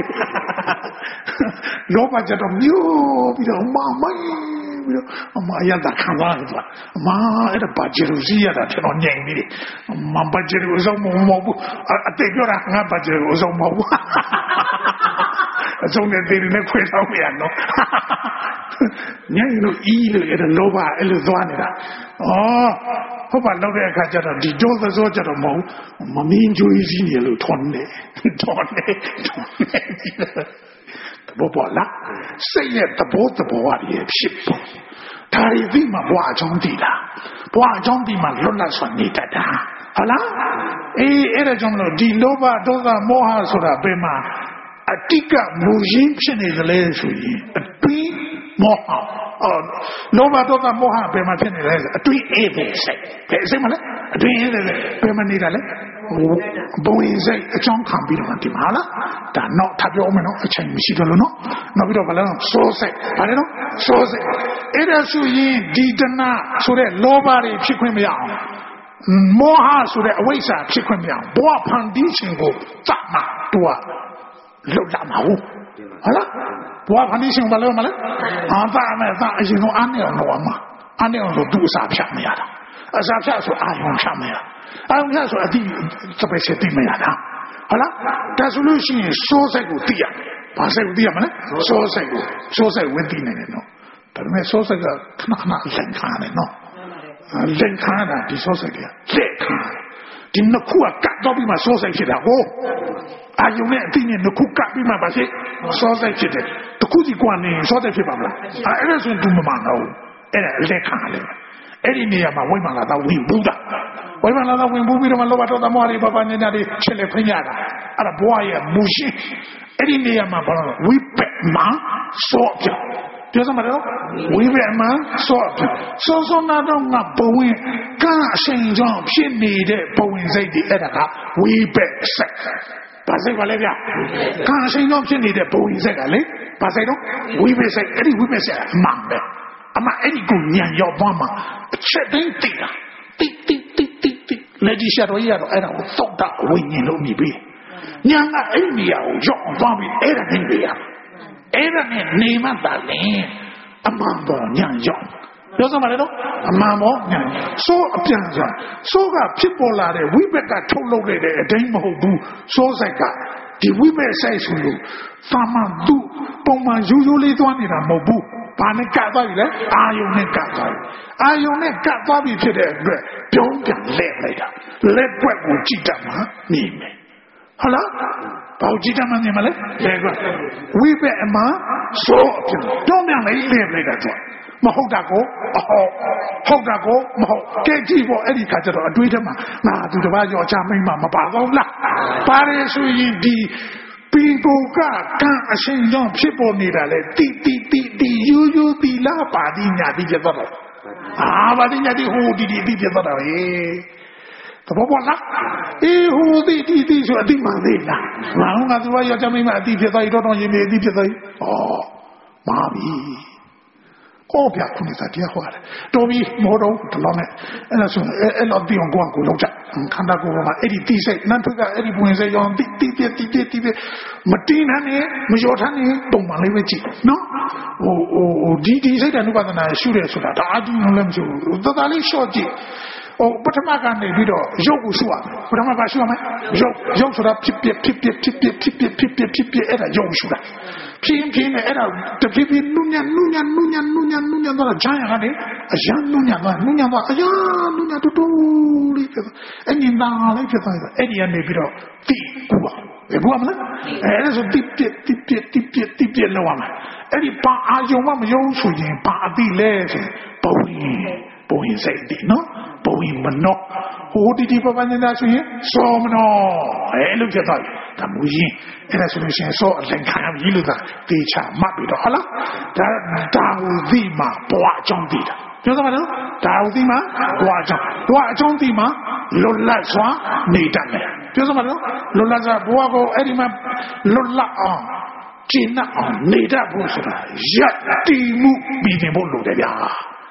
No budget of you, Mamma. Yada Kazava, Ma at a budget of Zia that on Yang. My budget was almost I take your budget was almost. As long as they didn't quit out here, no. You know, either at a Nova Elizonida. Oh, hope I know that Kajata, the Joseph Soja Mo, Mamin Jewish in yellow Tone. Bobola, say it the boat the body of ship. Tarivima Boajondida, Boajondima Lona Sonita. Hala? Erejomlo, di Nova Doza Moha Sura Bema, a Tika Mujin is the leisure, a tree Moha, or Nova Doza Moha Bema Penales, a tree Eve, say, a tree Bema Nidale. Boys a John can't be on Timala, that not Tabiomino, a Chinese Shidolo, no bit of a long sauce, I don't know, sauce. It is you didn't so that nobody chicken Moha so that Wasa chicken Boa Pandichingo, Tama, Dua, Lama. Hala? Boa Pandichin Valomala? As you know, Anil do Sapshamia. As I've said, I don't Shamia. I don't have a deep capacity. Hala? The solution is so good, dear. Pass it, dear man. So say with the no. But when so say, Knana, Lenkana, no. Lenkana, the society. Lenkana. Didn't the Kua cut up in my society. Oh, are you not thinking the cook cut in my basic society? The Kuzi Guani, society. I listen to Mamano. Lenkana. Any near my women like that, we Buddha. Women like that, we move on over to the Mori Baba Nadi, Chile Pinata, and a boy, Mushi. Any near my brother, we bet man, sort. Doesn't matter. We bet man, sort. So not on a Bowen, can't change on, she needed Bowen say the editor, we bet sex. Pasay Valeria, can't change on, she needed Bowen say, Pasay, we may say, any women say, Mamma. I'm any good near your mama. Shedding tick. Lady Shadoya, and I will thought that when you know me be. Yanga India, John Bobby, Aaron India. Aaron name of the name. A mambo, young John. Doesn't matter, a mambo, so a piano. So got people are there. We better told a dame who so like that. The women say to you, Fama do, Poma usually don't need a mobu. Panicata, Ayoneka. Ayoneka, Bobby to the don't get let later. Let what would Chitama name me. Hello? Paujitama Nimale? We bet a man, so don't be later. Mahodago, Hodago, Katie for any catcher or Twitter. Now, to the Vajo Chaming Mama Pagola. Paris, we Piboga can a shin young people need a you be la padina di jabba. Ah, but in the who did it jabba. The Bobola, who did this or the Madina? Now, that's why you're telling me I did it. I don't know you made it. Oh, mommy. Oh, yeah, don't be more to long it. And as soon as a lot be on Guanco, Kandago, Eddie T say, Nantuga, Eddie Buense, on Martin Honey, Majortani, don't want to no? Oh, DD said, and what I should have said, I didn't know them to the Valley Shorty. Oh, but I'm not going to be Joe Sua, but I'm not sure. Joe should have tip at a Joe should have. Pin at the people, Nunya, not a giant honey, a young Nunya to do it. And in now, Eddie and maybe the woman, and as a deep woman. Eddie Pa, your mama, your shooting, Pa, be less, Boeing said, no? Boeing, but no. Who did he provide in that? So, no. I looked at that. The Muji, and as we say, so then kind of you that teacher, Mappy to Allah, that Dima, Boajon did. You know what? Dima, Boajon Dima, Lola Swa, Nathan. You know what? Lola Boago, Edima, Lola on. Gina on Neda Busra, Yatimu, beating Bolo.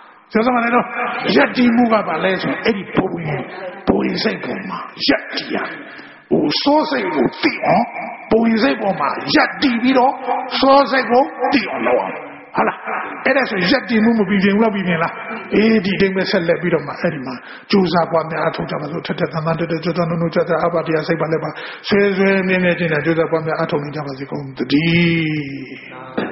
Yati move up a lesson, any Boeing say Boma, Yatia, who saw say Theo, Boeing say Boma, Yati Vido, saw say go, Theo Loa. Hala, and as a Yati Mumu being Robinella, they may sell a bit of my Edima, Jusa, one the Atom, the Abadia Sabaleba, says when in a Jusa, one the Atom in Jamaica, the D.